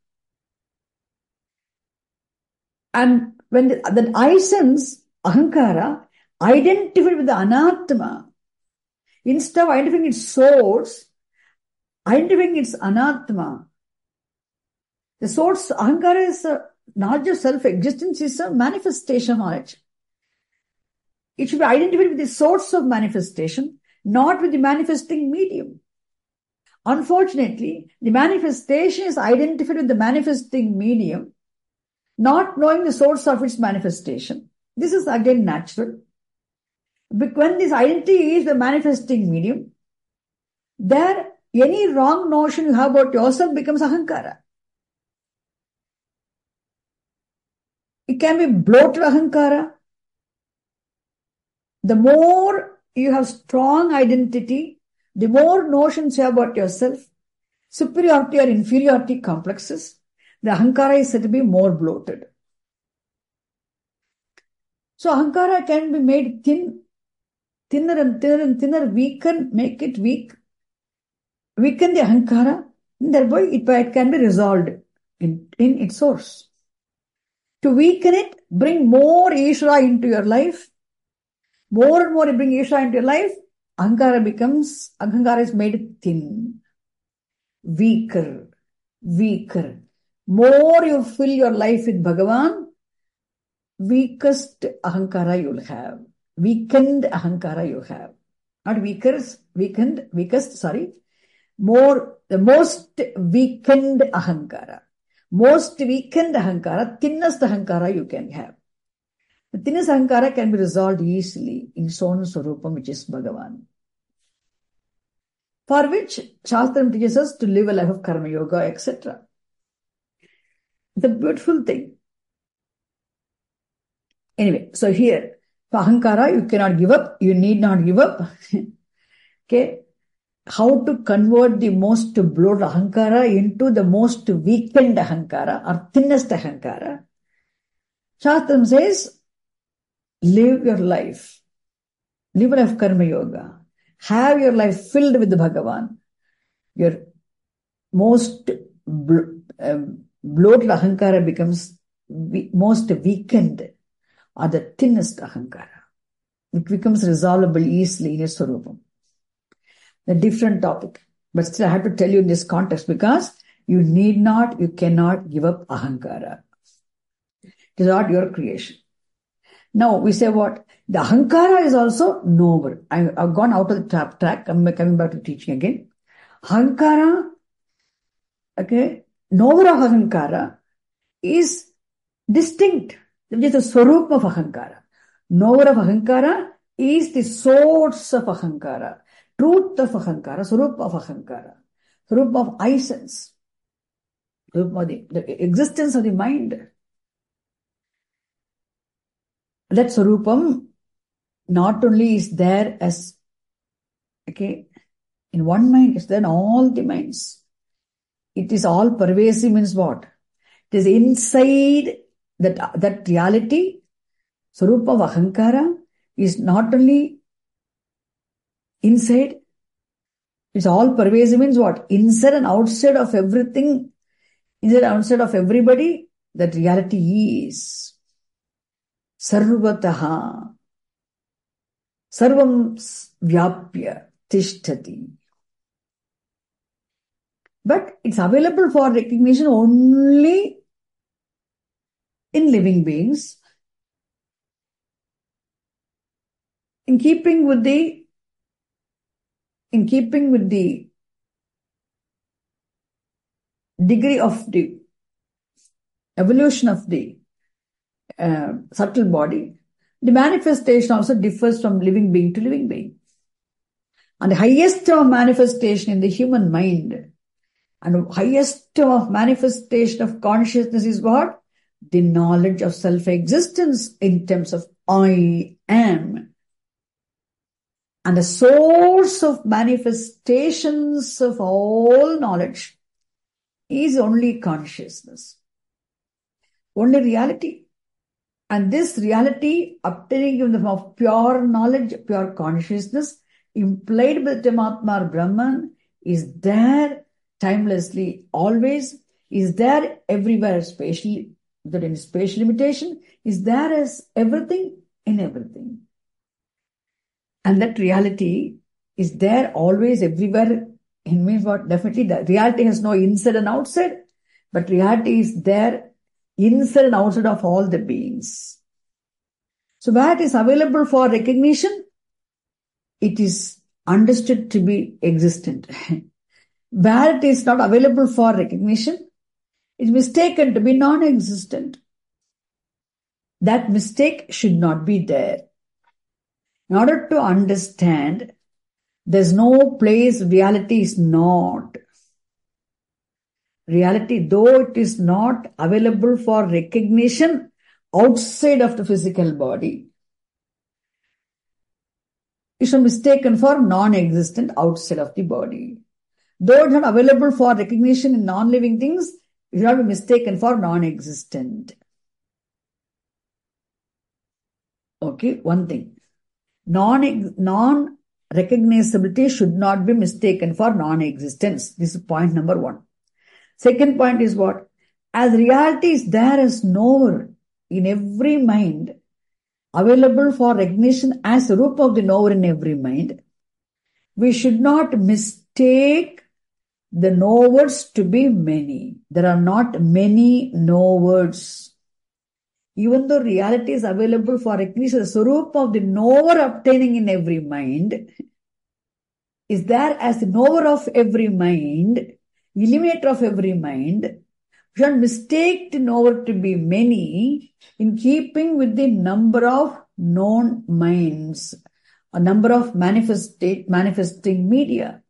A: And when the, that I sense ahankara identified with the anatma, instead of identifying its source, identifying its anatma. The source, ahankara is a knowledge of self-existence, is a manifestation knowledge. It should be identified with the source of manifestation, not with the manifesting medium. Unfortunately, the manifestation is identified with the manifesting medium, not knowing the source of its manifestation. This is again natural. But when this identity is the manifesting medium, there any wrong notion you have about yourself becomes ahankara. It can be bloated ahankara. The more you have strong identity, the more notions you have about yourself, superiority or inferiority complexes, the ahankara is said to be more bloated. So ahankara can be made thin, thinner and thinner and thinner, weaken, make it weak, weaken the ahankara, and thereby it, it can be resolved in, in its source. To weaken it, bring more Ishvara into your life. More and more you bring Ishvara into your life, ahankara becomes, ahankara is made thin, weaker, weaker. More you fill your life with Bhagavan, weakest ahankara you'll have. Weakened ahankara you have. Not weakest, weakened, weakest, sorry. More, the most weakened ahankara. Most weakened ahankara, thinnest ahankara you can have. The thinnest ahankara can be resolved easily in Son Swarupam, which is Bhagavan. For which Shastram teaches us to live a life of karma yoga, et cetera. It's a beautiful thing. Anyway, so here, for ahankara, you cannot give up. You need not give up. Okay. How to convert the most bloated ahankara into the most weakened ahankara or thinnest ahankara? Shastram says, live your life. Live a life of karma yoga. Have your life filled with the Bhagavan. Your most blo- um, bloated ahankara becomes we- most weakened or the thinnest ahankara. It becomes resolvable easily in its Swarupam. A different topic. But still I have to tell you in this context because you need not, you cannot give up ahankara. It is not your creation. Now we say what? The ahankara is also noble. I, I've gone out of the top track. I'm coming back to teaching again. Ahankara, okay, knower of ahankara is distinct. Which is the swarup of ahankara. Knower of ahankara is the source of ahankara. Truth of ahankara, swarup of ahankara, swarup of I sense, swarup of the, the existence of the mind. That swarupam not only is there as, okay, in one mind, it's there in all the minds. It is all pervasive means what? It is inside that, that reality, swarupa of ahankara is not only inside, it's all pervasive means what? Inside and outside of everything, inside and outside of everybody, that reality is. Sarvataha. Sarvam vyapya tishtati. But it's available for recognition only in living beings. In keeping with the In keeping with the degree of the evolution of the uh, subtle body, the manifestation also differs from living being to living being. And the highest of manifestation in the human mind and the highest of manifestation of consciousness is what? The knowledge of self-existence in terms of I am. And the source of manifestations of all knowledge is only consciousness, only reality. And this reality, obtaining in the form of pure knowledge, pure consciousness, implied by the term Atma or Brahman, is there timelessly, always, is there everywhere, spatially, without any spatial limitation, is there as everything in everything. And that reality is there always, everywhere. It means what? Definitely, the reality has no inside and outside, but reality is there inside and outside of all the beings. So where it is available for recognition, it is understood to be existent. Where it is not available for recognition, it is mistaken to be non-existent. That mistake should not be there. In order to understand, there's no place reality is not. Reality, though it is not available for recognition outside of the physical body, is mistaken for non-existent outside of the body. Though it is not available for recognition in non-living things, it should not be mistaken for non-existent. Okay, one thing. Non, non-recognizability should not be mistaken for non-existence. This is point number one. Second point is what? As reality is there as knower in every mind, available for recognition as a root of the knower in every mind, we should not mistake the knowers to be many. There are not many knowers. Even though reality is available for recognition, the Swarup of the knower obtaining in every mind is there as the knower of every mind, eliminator of every mind. We should mistake the knower to be many in keeping with the number of known minds, a number of manifestate, manifesting media.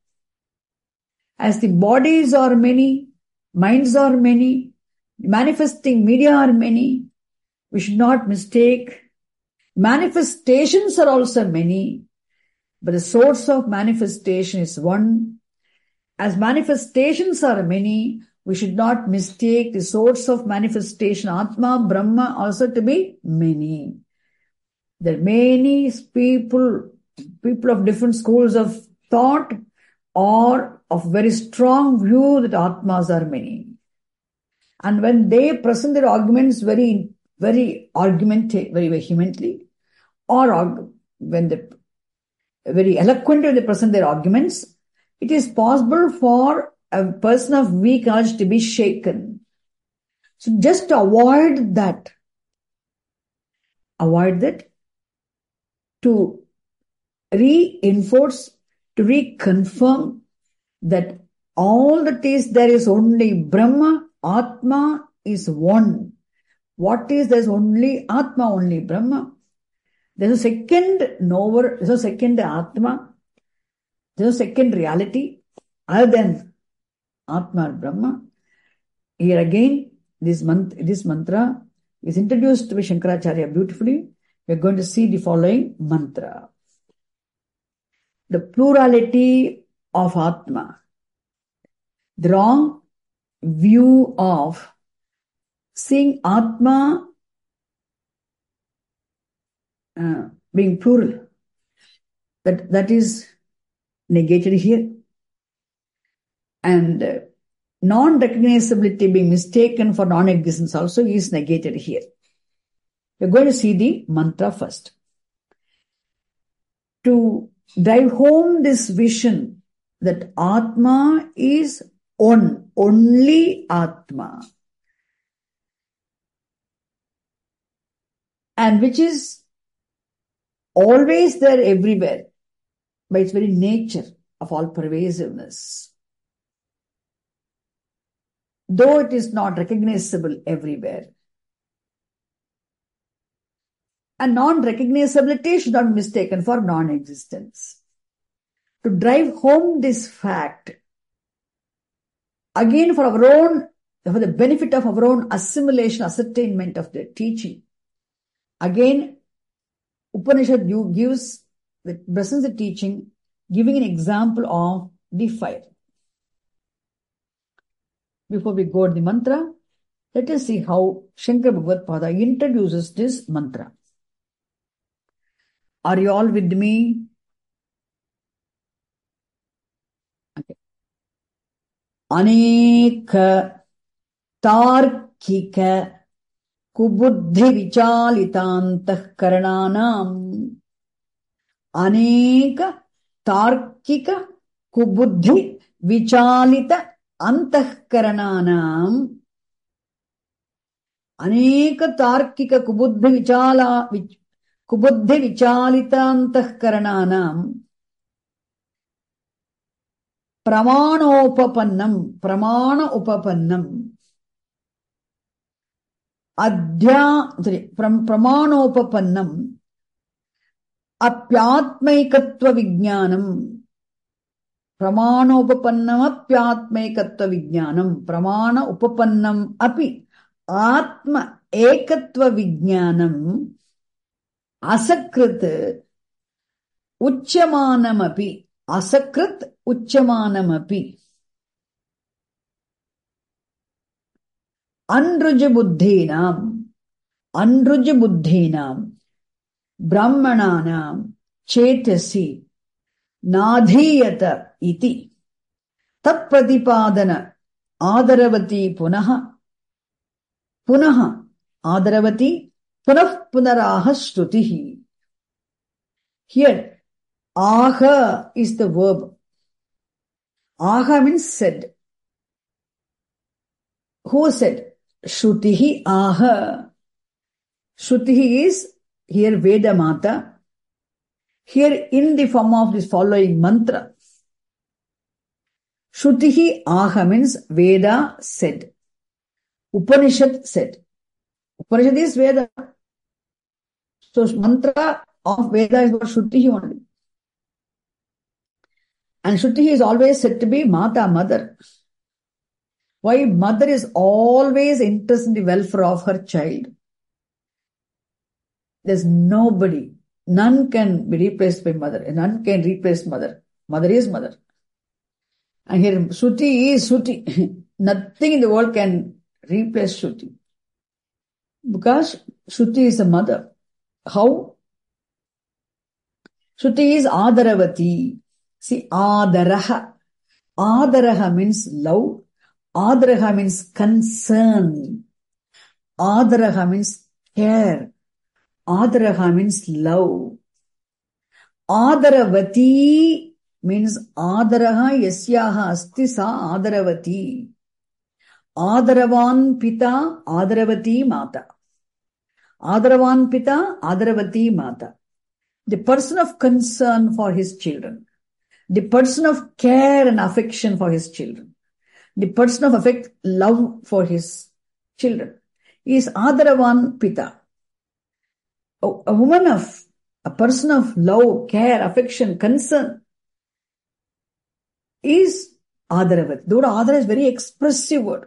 A: As the bodies are many, minds are many, manifesting media are many, we should not mistake. Manifestations are also many, but the source of manifestation is one. As manifestations are many, we should not mistake the source of manifestation, Atma, Brahma, also to be many. There are many people, people of different schools of thought or of very strong view that Atmas are many. And when they present their arguments very very argumentative, very vehemently, or when they very eloquent when they present their arguments, it is possible for a person of weak knowledge to be shaken. So just to avoid that, avoid that, to reinforce, to reconfirm that all that is there is only Brahma, Atma is one. What is there's only Atma, only Brahma. There's a second knower, there's a second Atma, there's a second reality other than Atma or Brahma. Here again, this, mant- this mantra is introduced by Shankaracharya beautifully. We're going to see the following mantra. The plurality of Atma. The wrong view of seeing Atma uh, being plural, that, that is negated here. And uh, non-recognizability being mistaken for non-existence also is negated here. We're going to see the mantra first. To drive home this vision that Atma is one, only Atma, and which is always there everywhere by its very nature of all pervasiveness. though it is not recognizable everywhere. And non-recognizability should not be mistaken for non-existence. To drive home this fact, again for our own, for the benefit of our own assimilation, ascertainment of the teaching, again, Upanishad gives, presents the teaching, giving an example of the fire. Before we go to the mantra, let us see how Shankara Bhagavad Pada introduces this mantra. Are you all with me? Okay. Aneka tarkika kubuddhi vichalitantah karananam. Aneka tarkika kubuddhi vichalita antahkarananam. Aneka tarkika kubuddhi vichala kubuddhi vichalita antahkarananam. Pramana pramana upapannam. Adhya, sorry, from pramanopapannam apyatmaikatva vijnanam. Pramanopapannam apyatmaikatva vijnanam. Pramana upapannam api atma ekatva vijnanam asakrit uchyamanam api. Asakrit uchyamanam api. Anruja buddhinam, anruja buddhinam, brahmananam, chetasi, nadhiyata iti, tat pratipadana, adaravati punaha, punaha, adaravati, punah punaraha shrutihi. Here, aha is the verb. Aha means said. Who said? Shrutihi aha. Shrutihi is here Veda Mata. Here in the form of this following mantra. Shrutihi aha means Veda said. Upanishad said. Upanishad is Veda. So mantra of Veda is about Shrutihi only. And Shruti is always said to be Mata, mother. Why? Mother is always interested in the welfare of her child. There's nobody, none can be replaced by mother. None can replace mother. Mother is mother. And here Shruti is Shruti. Nothing in the world can replace Shruti. Because Shruti is a mother. How? Shruti is Adaravati. See, Adaraha. Adaraha means love. Adaraha means concern. Adaraha means care. Adaraha means love. Adaravati means Adaraha yasyaha asti sa Adaravati. Adaravan pita Adaravati mata. Adaravan pita Adaravati mata. The person of concern for his children. The person of care and affection for his children. The person of affect, love for his children is Adaravan Pita. A, a woman of, a person of love, care, affection, concern is Adaravati. The word Adara is very expressive word.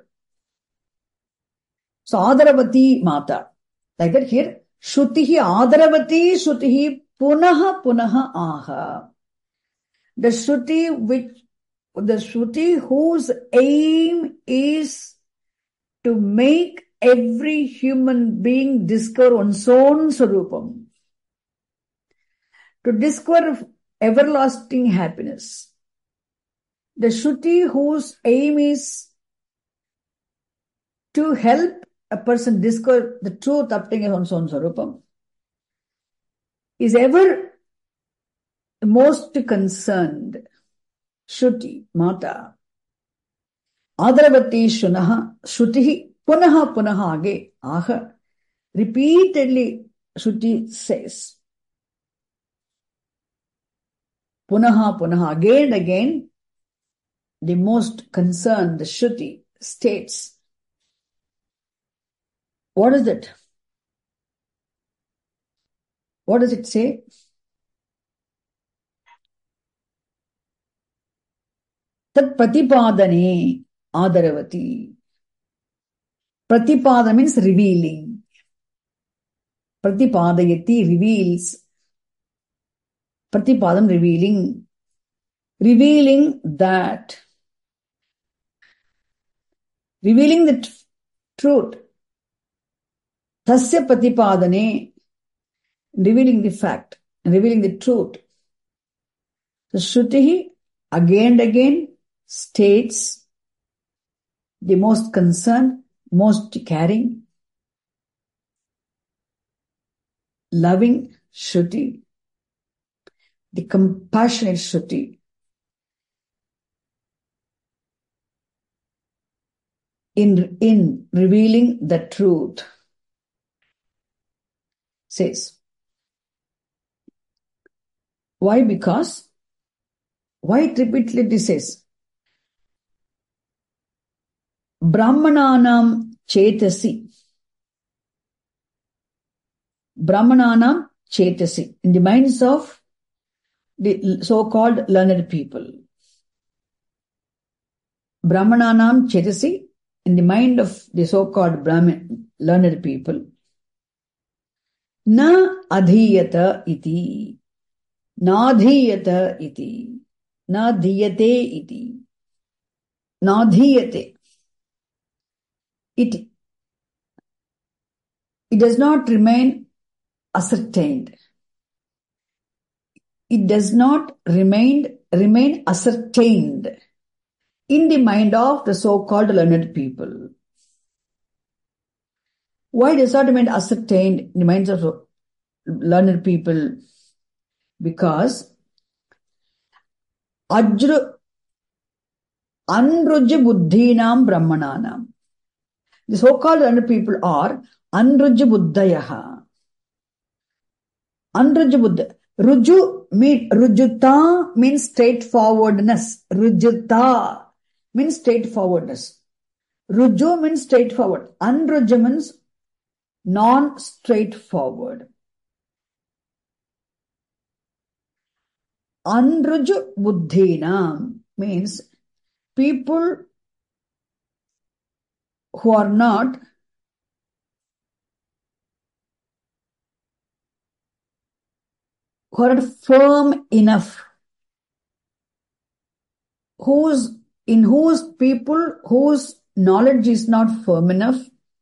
A: So Adaravati Mata. Like that here, Shrutihi Adaravati, Shrutihi Punaha Punaha Aha. The Shruti which The Shruti whose aim is to make every human being discover one's own Sarupam, to discover everlasting happiness. The Shruti whose aim is to help a person discover the truth obtaining one's own Sarupam is ever most concerned. Shruti, Mata. Adaravati Shunaha, Shrutihi, Punaha Punaha Age, Aha. Repeatedly, Shruti says. Punaha Punaha, again and again, the most concerned, the Shruti states What is it? What does it say? Tat pratipadane adaravati. Pratipada means revealing. Pratipadayati reveals. Pratipadam revealing. Revealing that. Revealing the t- truth. Tasya pratipadane. Revealing the fact. Revealing the truth. So Shruti again and again states the most concerned, most caring, loving Shruti, the compassionate Shruti, in, in revealing the truth, says. Why? Because, why it repeatedly says, Brahmananam chetasi. Brahmananam chetasi. In the minds of the so-called learned people. Brahmananam chetasi. In the mind of the so-called Brahmin, learned people. Na adhiyata iti. Na adhiyata iti. Na dhyate iti. Na dhyate. It, it does not remain ascertained. It does not remain, remain ascertained in the mind of the so-called learned people. Why does not remain ascertained in the minds of learned people? Because ajru anruja buddhinam brahmananam. The so-called learned people are anruja buddhayaha. Anruja buddha. Ruju mean, rujuta means straightforwardness. Rujuta means straightforwardness. Ruju means straightforward. Anruja means non-straightforward. Anruja buddhinam means people who are not who are not firm enough, whose in whose people whose knowledge is not firm enough,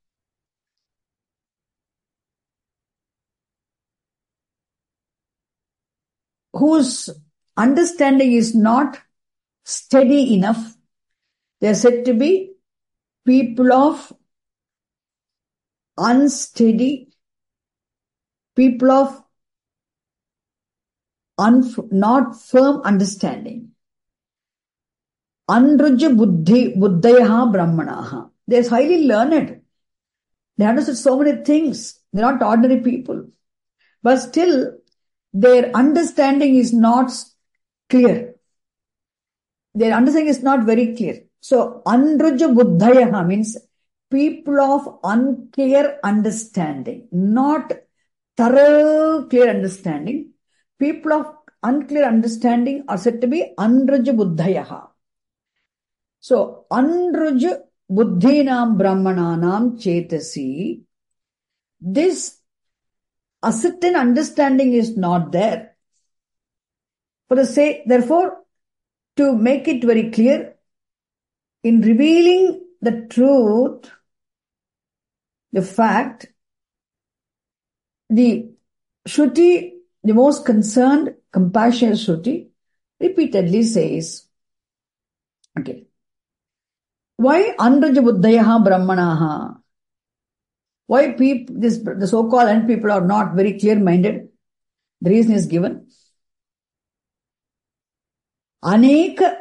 A: whose understanding is not steady enough. They are said to be people of unsteady, people of unf- not firm understanding. Anruja buddhi buddhayaha brahmanaha. They are highly learned. They understood so many things. They are not ordinary people. But still, their understanding is not clear. Their understanding is not very clear. So, Anruja buddhayaha means people of unclear understanding, not thorough clear understanding. People of unclear understanding are said to be Anruja buddhayaha. So, Anruja buddhinam brahmananam chetasi. This a certain understanding is not there. For the sake, therefore, to make it very clear, in revealing the truth, the fact, the Shruti, the most concerned, compassionate Shruti, repeatedly says, okay, why Anruja buddhayaha brahmanaha? Why people, this, the so-called and people are not very clear-minded? The reason is given. Aneka,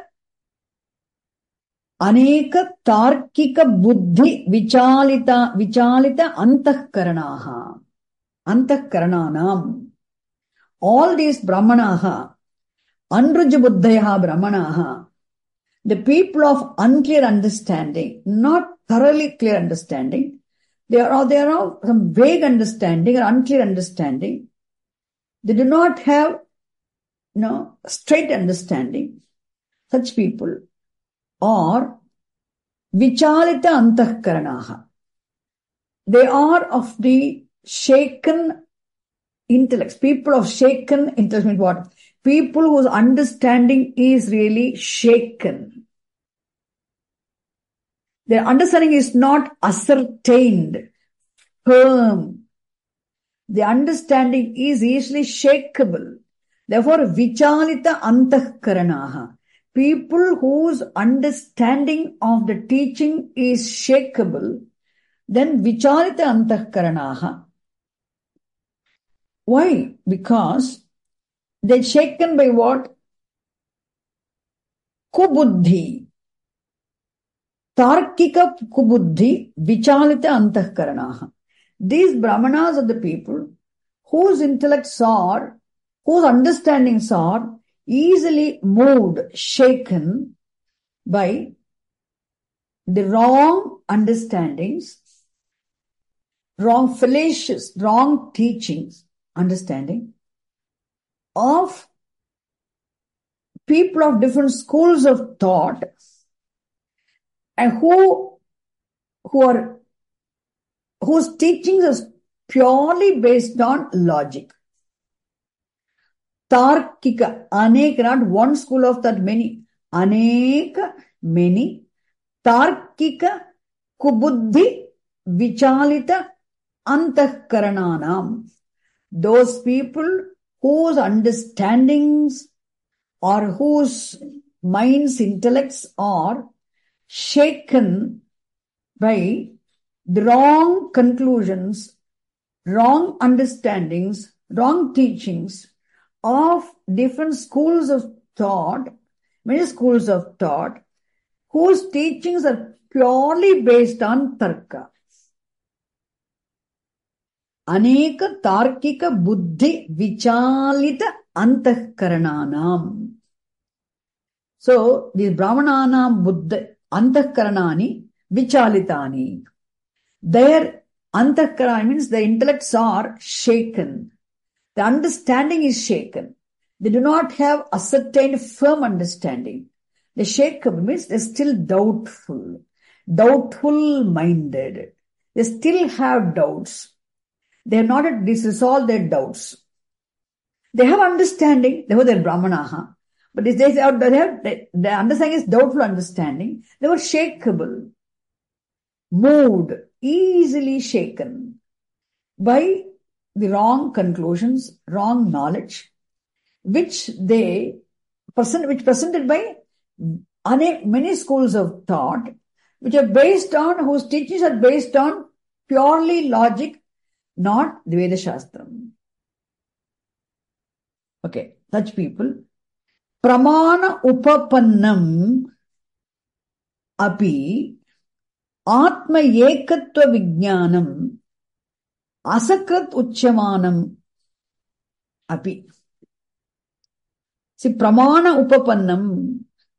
A: aneka tarkika buddhi vichalita, vichalita antahkaranaha. Antahkarananam. All these brahmanaha, Anruja buddhayaha brahmanaha, the people of unclear understanding, not thoroughly clear understanding, They are, they are of some vague understanding or unclear understanding. They do not have, you know, straight understanding. Such people are vichalita antahkaranaha. They are of the shaken intellects. People of shaken intellect means what? People whose understanding is really shaken. Their understanding is not ascertained, firm. The understanding is easily shakeable. Therefore, vichalita antahkaranaha. People whose understanding of the teaching is shakeable, then vichalita antahkaranaha. Why? Because they're shaken by what? Kubuddhi. Tarkika kubuddhi, vichalita antahkaranaha. These brahmanas are the people whose intellects are, whose understandings are easily moved, shaken by the wrong understandings, wrong fallacious, wrong teachings, understanding of people of different schools of thought, and who, who are, whose teachings are purely based on logic. Tarkika, anek, not one school of thought, many. Anek, many. Tarkika, kubuddhi, vichalita, antahkarananam. Those people whose understandings or whose minds, intellects are shaken by the wrong conclusions, wrong understandings, wrong teachings of different schools of thought, many schools of thought, whose teachings are purely based on tarka. Aneka tarkika buddhi vichalita antahkarananam. So, these brahmananam buddha antahkaranani vichalitani. Their antahkarana means the intellects are shaken. The understanding is shaken. They do not have ascertained firm understanding. The shaken means they're still doubtful, doubtful minded. They still have doubts. They have not yet resolved their doubts. They have understanding, therefore they're brahmanaha. But if they have, they have, the understanding is doubtful understanding, they were shakeable, moved, easily shaken by the wrong conclusions, wrong knowledge, which they present, which presented by many schools of thought, which are based on, whose teachings are based on purely logic, not the Veda Shastram. Okay, such people, pramana upapannam api atma ekatva vijnanam asakrat uchyamanam api. See, pramana upapannam.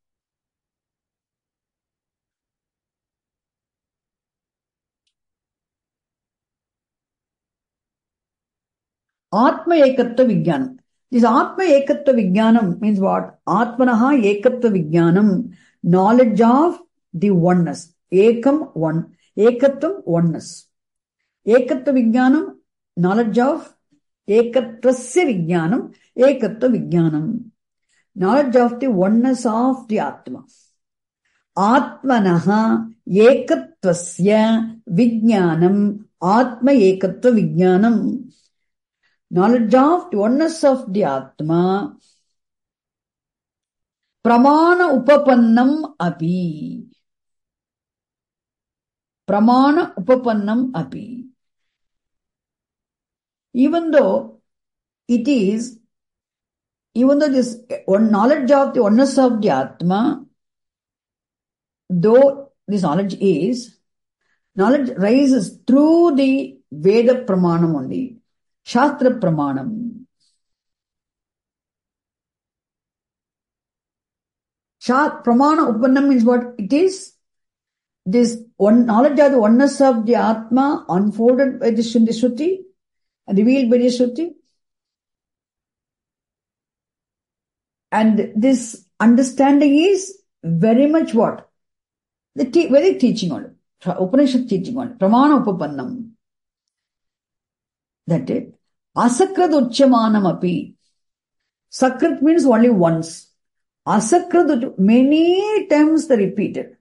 A: Atma ekatva vijnanam. This Atma ekatva vijnanam means what? Atmanaha ekatva vijnanam. Knowledge of the oneness. Ekam, one. Ekatvam, oneness. Ekatva vijnanam, knowledge of ekatvasya vijnanam. Ekatva vijnanam. Knowledge of the oneness of the Atma. Atmanaha ekatvasya vijnanam. Atma ekatva vijnanam. Knowledge of the oneness of the Atma. Pramana upapannam api. Pramana upapannam api. Even though it is, even though this one knowledge of the oneness of the Atma, though this knowledge is, knowledge rises through the Veda Pramanam only. Shastra Pramanam. Pramana Upannam means what? It is this one knowledge of the oneness of the Atma unfolded by the Shruti, revealed by the Shruti. And this understanding is very much what? The te- very teaching only. Upanishad teaching only. Pramana upapannam. That is. Asakrat uchyamanam api. Sakrat means only once. Asakrat, many times they repeated.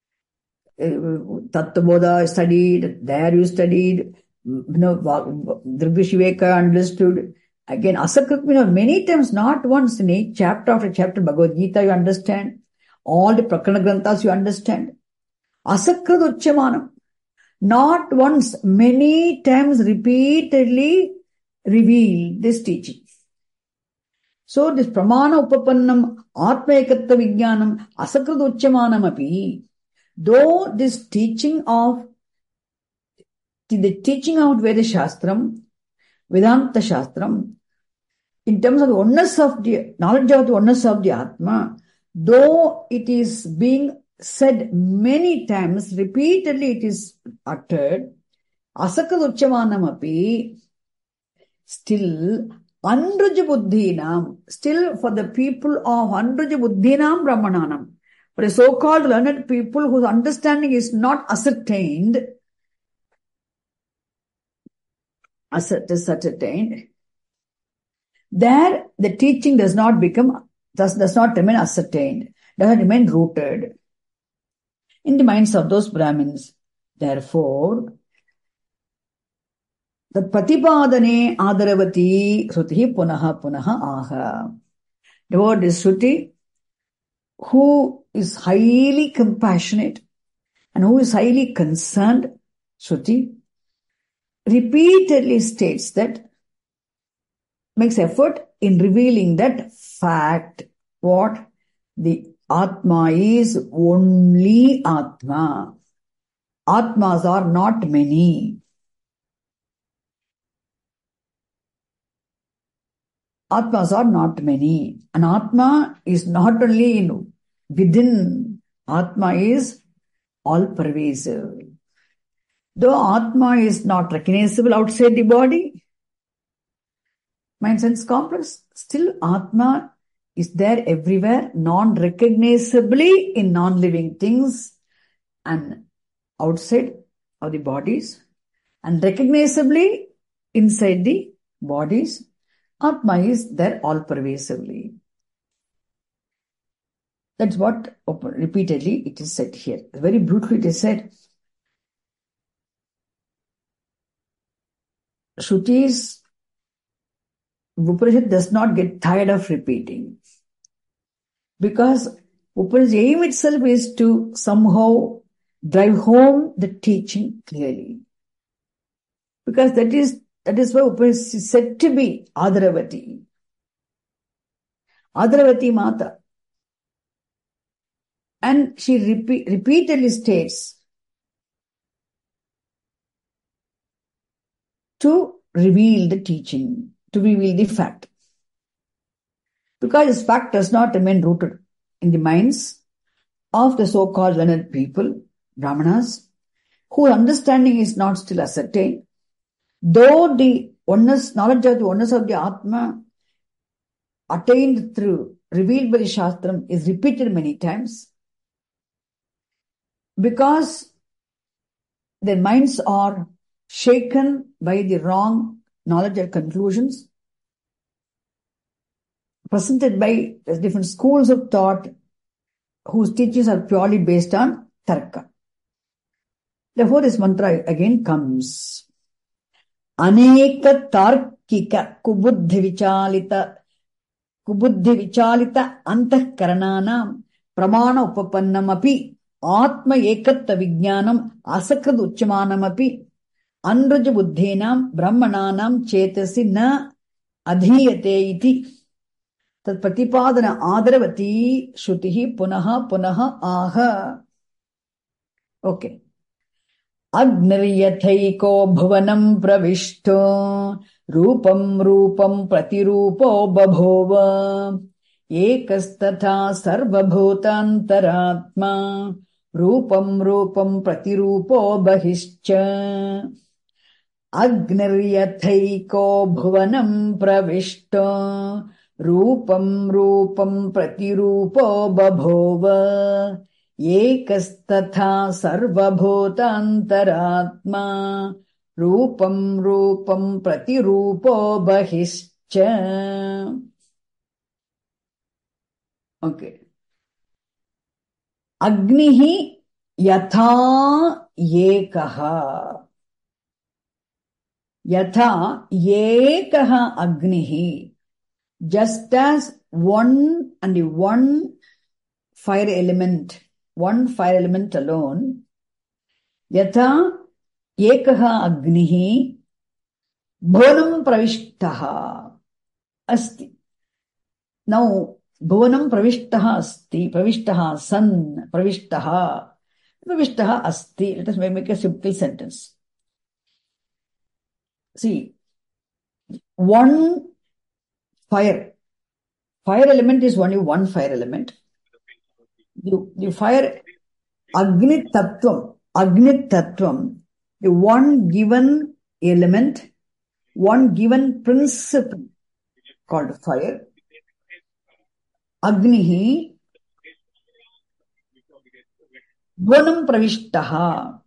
A: Tattvabodha studied, there you studied, you know, Drishyaveka understood. Again, Asakrat means many times, not once, in each chapter after chapter, Bhagavad Gita you understand, all the Prakarana Granthas you understand. Asakrat uchyamanam. Not once, many times repeatedly revealed this teaching. So this pramana upapannam atma ekatta vijnanam asakrat uchyamanam api. Though this teaching of the teaching of Veda Shastram, Vedanta Shastram, in terms of the oneness of the knowledge of the oneness of the Atma, though it is being said many times, repeatedly it is uttered, asakrat uchyamanam api, still anruja buddhinam, still for the people of anruja buddhinam brahmananam, for a so-called learned people whose understanding is not ascertained, ascertained, there the teaching does not become, does, does not remain ascertained, does not remain rooted in the minds of those Brahmins. Therefore, the Pratipadane Adaravati Shruti Punaha Punaha Aha. The word is Shruti, who is highly compassionate and who is highly concerned, Shruti, repeatedly states that, makes effort in revealing that fact, what? The Atma is only Atma. Atmas are not many. Atmas are not many. An Atma is not only in within. Atma is all pervasive. Though Atma is not recognizable outside the body, mind sense complex, still Atma is there everywhere, non-recognizably in non-living things and outside of the bodies, and recognizably inside the bodies. Atma is there all pervasively. That's what repeatedly it is said here. Very brutally it is said. Shrutis, Upanishad does not get tired of repeating. Because Upanishad's aim itself is to somehow drive home the teaching clearly. Because that is that is why Upanishad is said to be Adaravati. Adaravati Mata. And she repeat, repeatedly states to reveal the teaching, to reveal the fact. Because this fact does not remain rooted in the minds of the so-called learned people, Brahmanas, whose understanding is not still ascertained. Though the oneness, knowledge of the oneness of the Atma attained through, revealed by the Shastram is repeated many times, because their minds are shaken by the wrong knowledge and conclusions presented by different schools of thought whose teachings are purely based on tarka. Therefore, this mantra again comes. Aneka tarkika kubuddhi vichalita kubuddhi vichalita antakarananam pramana upapannam api atma ekatta vijnanam asakrat uchyamanam api anruja buddhinam brahmananam chetasi na adhiyate iti tat pratipadana adaravati shrutihi punaha punaha aha. Okay. Agniryathayiko bhuvanam pravishto rupam rupam pratirupo babhova ekastatha sarvabhutantaratma Rupam rupam pratirupo bahischa. Agniryathayiko bhuvanam pravishta. Rupam rupam pratirupo babhova. Ekastatha sarvabhutantaratma. Rupam rupam pratirupo bahischa. Okay. Agnihi yatha yekaha. Yatha yekaha agnihi. Just as one and one fire element, one fire element alone. Yatha yekaha agnihi bhuvanam pravishtaha asti. Now, Bhuvanam pravishtaha asti, pravishtaha san, pravishtaha, pravishtaha asti. Let us make a simple sentence. See, one fire, fire element is only one fire element. The, the fire, Agni Tattvam, Agni Tattvam, the one given element, one given principle called fire. Agnihi Bhuvanam pravishtaha,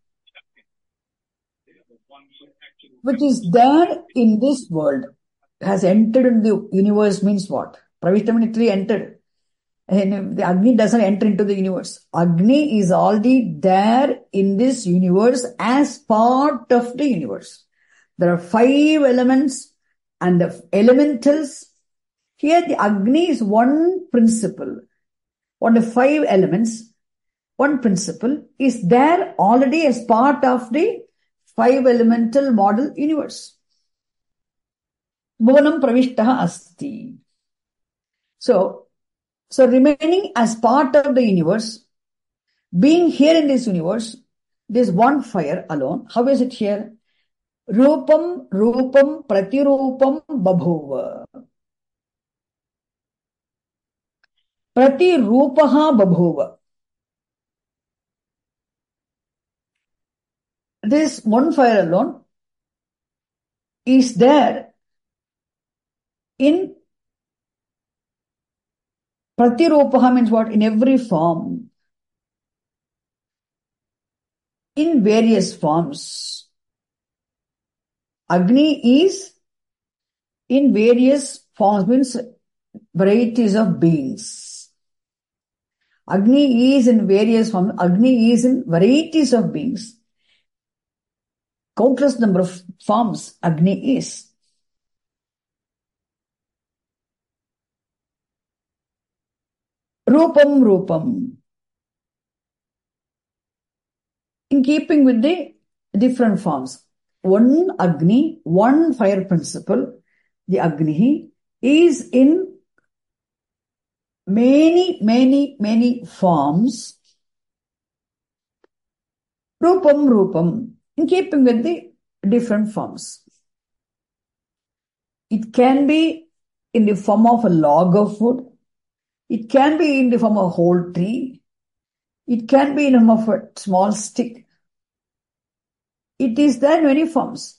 A: which is there in this world, has entered in the universe means what? Pravishta means literally entered. And the Agni doesn't enter into the universe. Agni is already there in this universe as part of the universe. There are five elements and the elementals. Here the Agni is one principle. One of the five elements, one principle is there already as part of the five elemental model universe. Bhuvanam pravishtaha asti. So, so remaining as part of the universe, being here in this universe, this one fire alone. How is it here? Rupam, rupam, pratirupam, babhuva. Pratirupaha babhuva. This one fire alone is there in Pratirupaha means what? In every form. In various forms. Agni is in various forms, means varieties of beings. Agni is in various forms. Agni is in varieties of beings. Countless number of forms Agni is. Rupam Rupam. In keeping with the different forms. One Agni, one fire principle, the Agni, is in many, many, many forms. Rupam Rupam. In keeping with the different forms. It can be in the form of a log of wood. It can be in the form of a whole tree. It can be in the form of a small stick. It is there in many forms.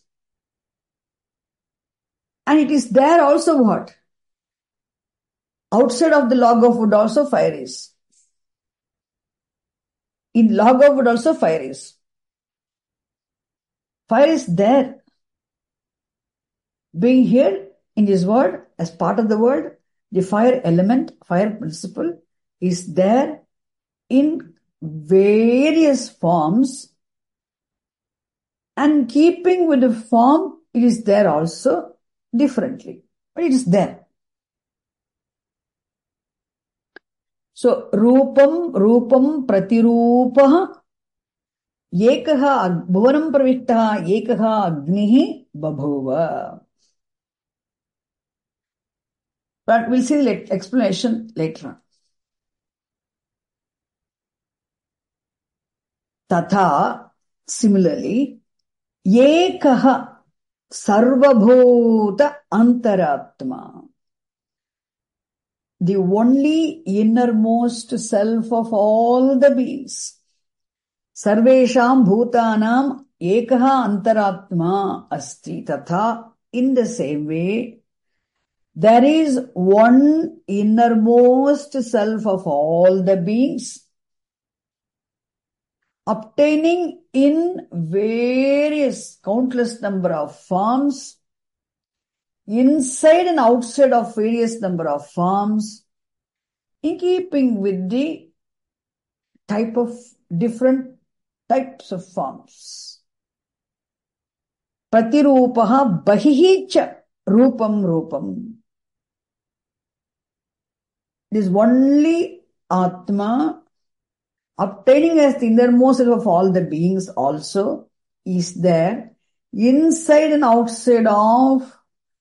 A: And it is there also what? Outside of the log of wood also fire is. In log of wood also fire is. Fire is there. Being here in this world, as part of the world, the fire element, fire principle is there in various forms, and keeping with the form, it is there also differently. But it is there. So, Rupam, Rupam, Pratirupaha, Yekaha, Bhuvanam Pravishtaha, Yekaha, Agnihi, Babhuva. But we'll see the explanation later on. Tatha, similarly, Yekaha, Sarvabhuta Antaratma. The only innermost self of all the beings. Sarvesham bhutanam ekaha antaratma asti tatha. In the same way, there is one innermost self of all the beings, obtaining in various countless number of forms, inside and outside of various number of forms, in keeping with the type of different types of forms. Pratirupaha bahihi cha rupam rupam. This only Atma, obtaining as the innermost of all the beings also, is there inside and outside of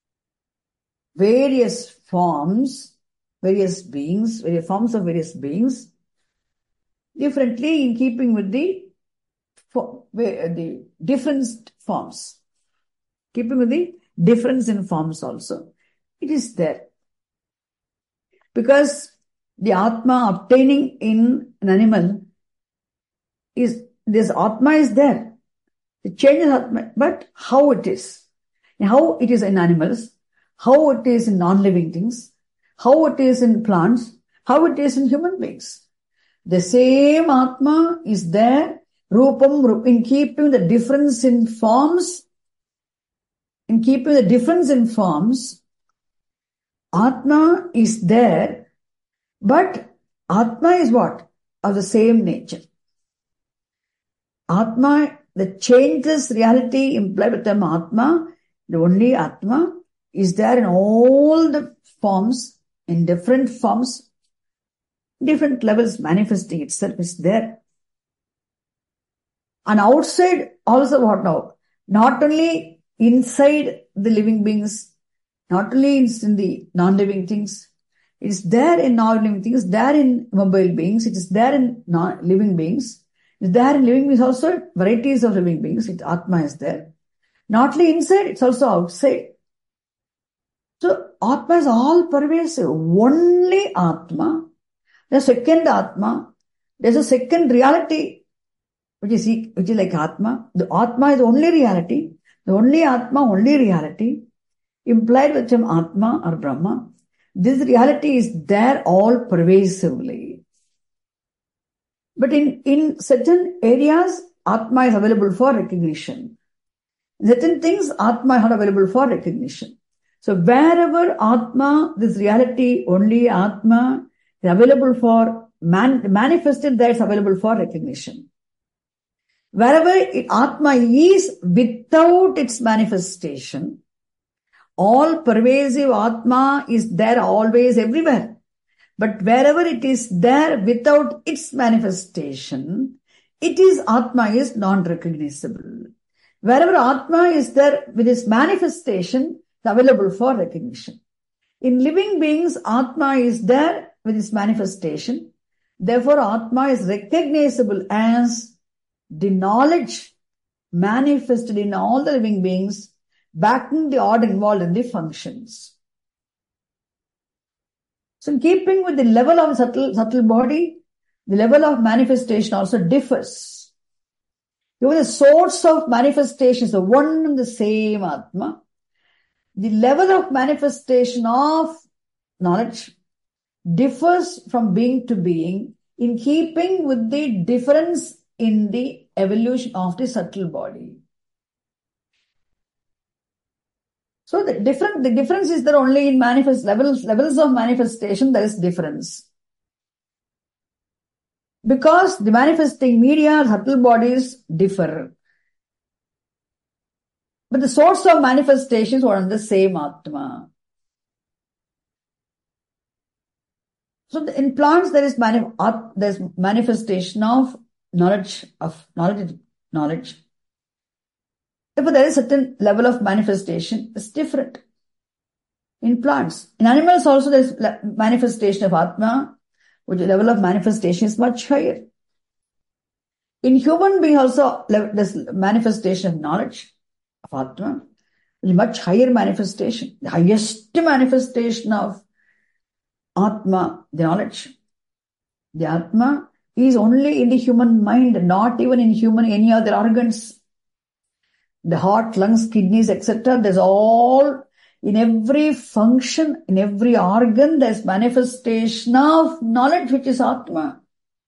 A: various forms, various beings, various forms of various beings, differently in keeping with the, the different forms. Keeping with the difference in forms also. It is there. Because the Atma obtaining in an animal is, this Atma is there. It changes Atma, but how it is. How it is in animals, how it is in non-living things, how it is in plants, how it is in human beings. The same Atma is there, Rupam, in keeping the difference in forms, in keeping the difference in forms, Atma is there, but Atma is what? Of the same nature. Atma, the changeless reality implied with them Atma, the only Atma, is there in all the forms, in different forms, different levels manifesting itself is there. And outside also what now? Not only inside the living beings, not only in the non-living things, it is there in non-living things, there in mobile beings, it is there in non-living beings, it is there in living beings also, varieties of living beings, it, Atma is there. Not only inside, it's also outside. So, Atma is all pervasive. Only Atma. The second Atma, there's a second reality, which is, which is like Atma. The Atma is only reality. The only Atma, only reality, implied with some Atma or Brahma. This reality is there all pervasively. But in, in certain areas, Atma is available for recognition. In certain things, Atma is not available for recognition. So wherever Atma, this reality, only Atma, is available for, man, manifested there, it's available for recognition. Wherever it, Atma is without its manifestation, all pervasive Atma is there always everywhere. But wherever it is there without its manifestation, it is Atma is non-recognizable. Wherever Atma is there with its manifestation, it's available for recognition. In living beings, Atma is there with its manifestation. Therefore, Atma is recognizable as the knowledge manifested in all the living beings, backing the order involved in the functions. So in keeping with the level of subtle, subtle body, the level of manifestation also differs. Even the source of manifestation is the one and the same Atma. The level of manifestation of knowledge differs from being to being in keeping with the difference in the evolution of the subtle body. So the different, the difference is there only in manifest levels, levels of manifestation, there is difference. Because the manifesting media, subtle bodies differ. But the source of manifestations are the same Atma. So in plants there is mani- there is manifestation of knowledge, of knowledge, knowledge. Therefore, there is a certain level of manifestation is different in plants. In animals also there is manifestation of Atma, which level of manifestation is much higher. In human being also there is manifestation of knowledge of Atma, which is much higher manifestation. The highest manifestation of Atma, the knowledge, the Atma is only in the human mind, not even in human any other organs. The heart, lungs, kidneys, et cetera. There's all, in every function, in every organ, there's manifestation of knowledge, which is Atma.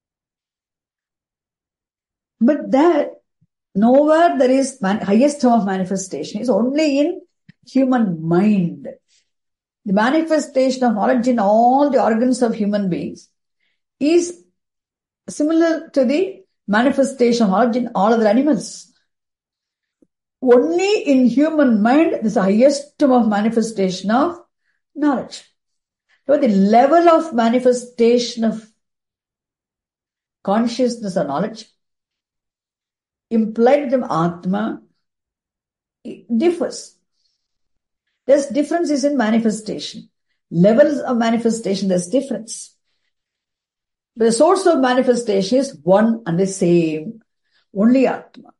A: But that, nowhere there is man, highest form of manifestation. It's only in human mind. The manifestation of knowledge in all the organs of human beings is similar to the manifestation of knowledge in all other animals. Only in human mind is the highest form of manifestation of knowledge. So the level of manifestation of consciousness or knowledge implied in Atma differs. There's differences in manifestation. Levels of manifestation, there's difference. But the source of manifestation is one and the same. Only Atma.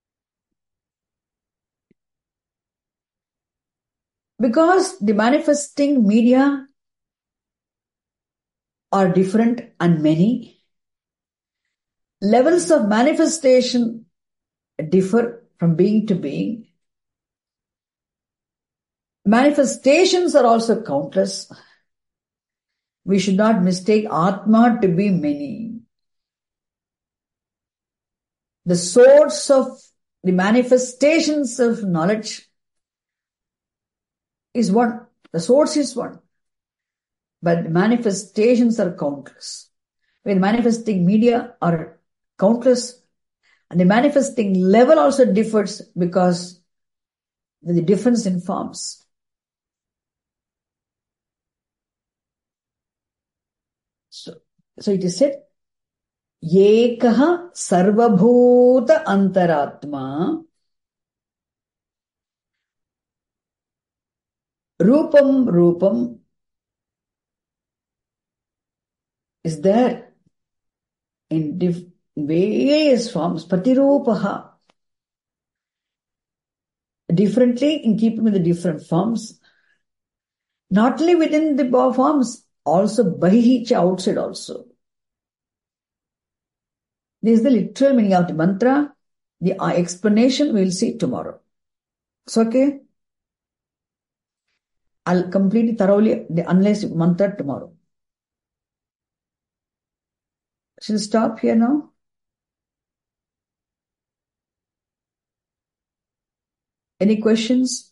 A: Because the manifesting media are different and many, levels of manifestation differ from being to being. Manifestations are also countless. We should not mistake Atma to be many. The source of the manifestations of knowledge is one. The source is one. But the manifestations are countless. When manifesting media are countless, and the manifesting level also differs because of the difference in forms. So, so it is said, Yekaha sarvabhuta antaratma rupam rupam is there in diff- various forms, patirupaha, differently in keeping with the different forms, not only within the forms, also bahicha, outside also. This is the literal meaning of the mantra. The explanation we will see tomorrow. It's okay? I'll complete it thoroughly, the unless mantra tomorrow. Shall we stop here now? Any questions?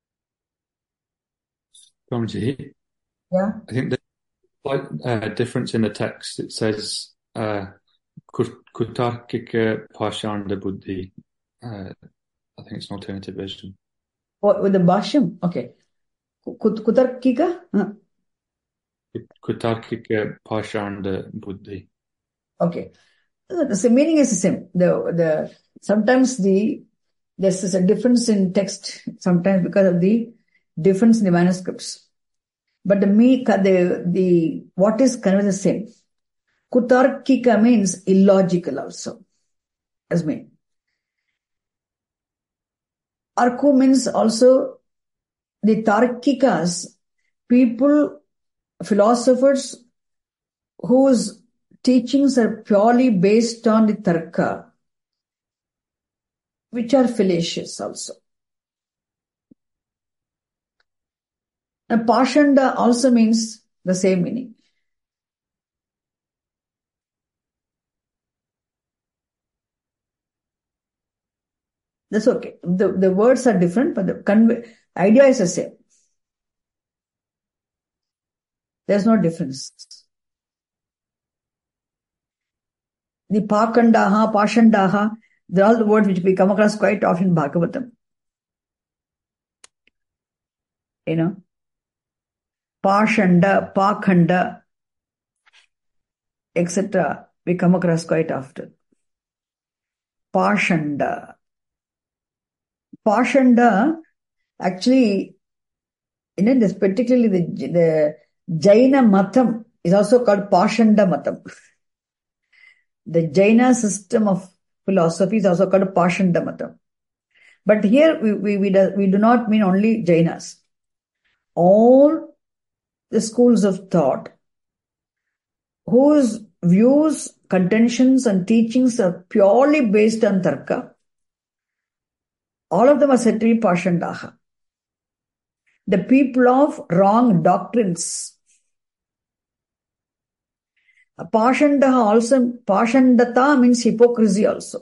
B: Swamiji,
A: Yeah.
B: I think there's a slight uh, difference in the text. It says uh, Kutarkika Pashanda Buddhi. Uh, I think it's an alternative version.
A: What, with the Bhashyam? Okay. Kutarkika? Huh.
B: Kutarkika Pashanda Buddhi.
A: Okay. The meaning is the same. The, the, sometimes the, there's a difference in text, sometimes because of the difference in the manuscripts. But the, the, the what is kind of the same. Kutarkika means illogical also. As mean. Arku means also the Tarkikas, people, philosophers whose teachings are purely based on the Tarka, which are fallacious also. And Pashanda also means the same meaning. That's okay. The, the words are different, but the convey, idea is the same. There's no difference. The Pakandaha, Pashandaha, they're all the words which we come across quite often in Bhagavatam. You know, Pashanda, Pakhanda, et cetera. We come across quite often. Pashanda. Pashanda, actually, you know, this particularly the, the Jaina Matam is also called Pashanda Matam. The Jaina system of philosophy is also called Pashanda Matam. But here we, we, we, do, we do not mean only Jainas. All the schools of thought whose views contentions and teachings are purely based on tarka, all of them are said to be pashandaha. The people of wrong doctrines. Pashandaha also, pashandata means hypocrisy also.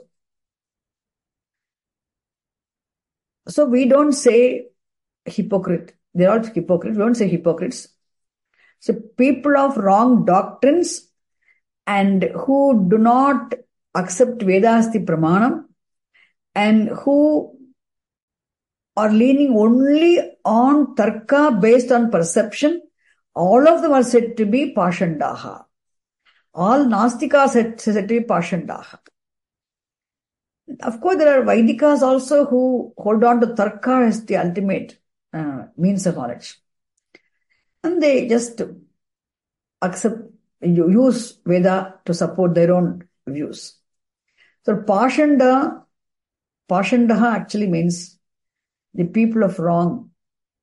A: So we don't say hypocrite. They're all hypocrites. We don't say hypocrites. So people of wrong doctrines and who do not accept Vedasti Pramanam and who are leaning only on tarka based on perception, all of them are said to be pashandaha. All Nastikas are said to be pashandaha. Of course, there are Vaidikas also who hold on to tarka as the ultimate uh, means of knowledge. And they just accept, use Veda to support their own views. So Pashanda, Pashandaha actually means the people of wrong.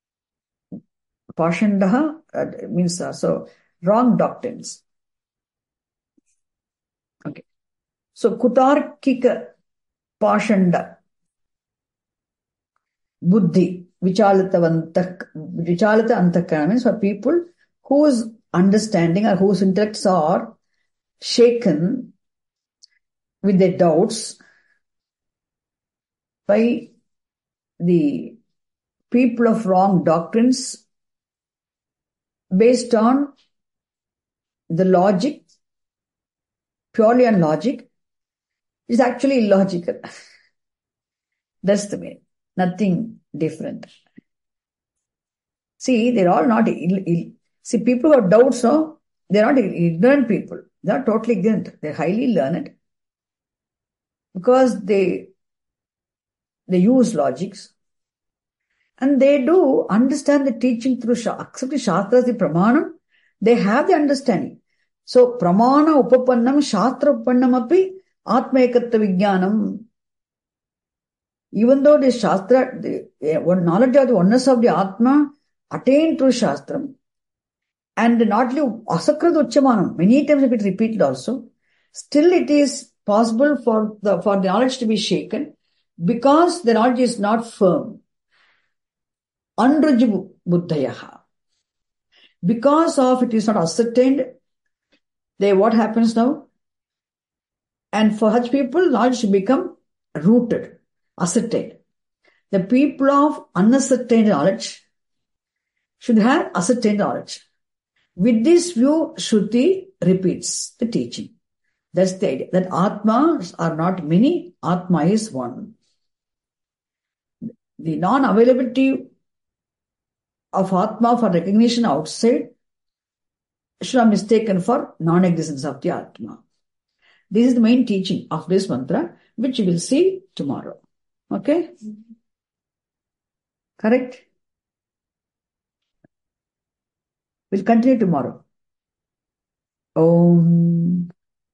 A: Pashandaha uh, means uh, so wrong doctrines. Okay. So Kutarkika Pashanda Buddhi Vichalata Antakana means for people whose understanding or whose intellects are shaken with their doubts by the people of wrong doctrines based on the logic, purely on logic, is actually illogical. That's the meaning. Nothing different. See, they're all not ill, ill. See, people who have doubts, no, they're not ignorant people. They're not totally ignorant. They're highly learned because they they use logics and they do understand the teaching through accept the Shastras, the Pramanam. They have the understanding. So, Pramana Upapannam, Shastra Upapannam api Atma Ekatta Vijnanam. Even though the Shastra, the one knowledge of the oneness of the Atma attained through Shastram, and not only Asakrat Uchamanam, many times if it repeated also, still it is possible for the for the knowledge to be shaken because the knowledge is not firm. Andraju Buddhayaha. Because of it is not ascertained, they what happens now? And for such people, knowledge should become rooted, ascertained. The people of unascertained knowledge should have ascertained knowledge. With this view, Shruti repeats the teaching. That's the idea, that Atmas are not many, Atma is one. The non-availability of Atma for recognition outside should have mistaken for non-existence of the Atma. This is the main teaching of this mantra, which you will see tomorrow. Okay? Mm-hmm. Correct? We'll continue tomorrow. Om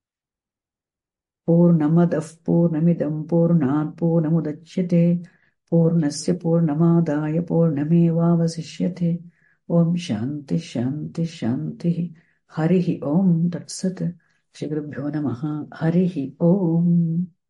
A: Purnamadav Purnamidam Purnat Purnamudachyate Purnasya Purnamadaya Purnameva Vasishyate. Om Shanti Shanti Shanti. Harihi Om Tat Sat. Shri Gurubhyo Namaha. Harihi Om.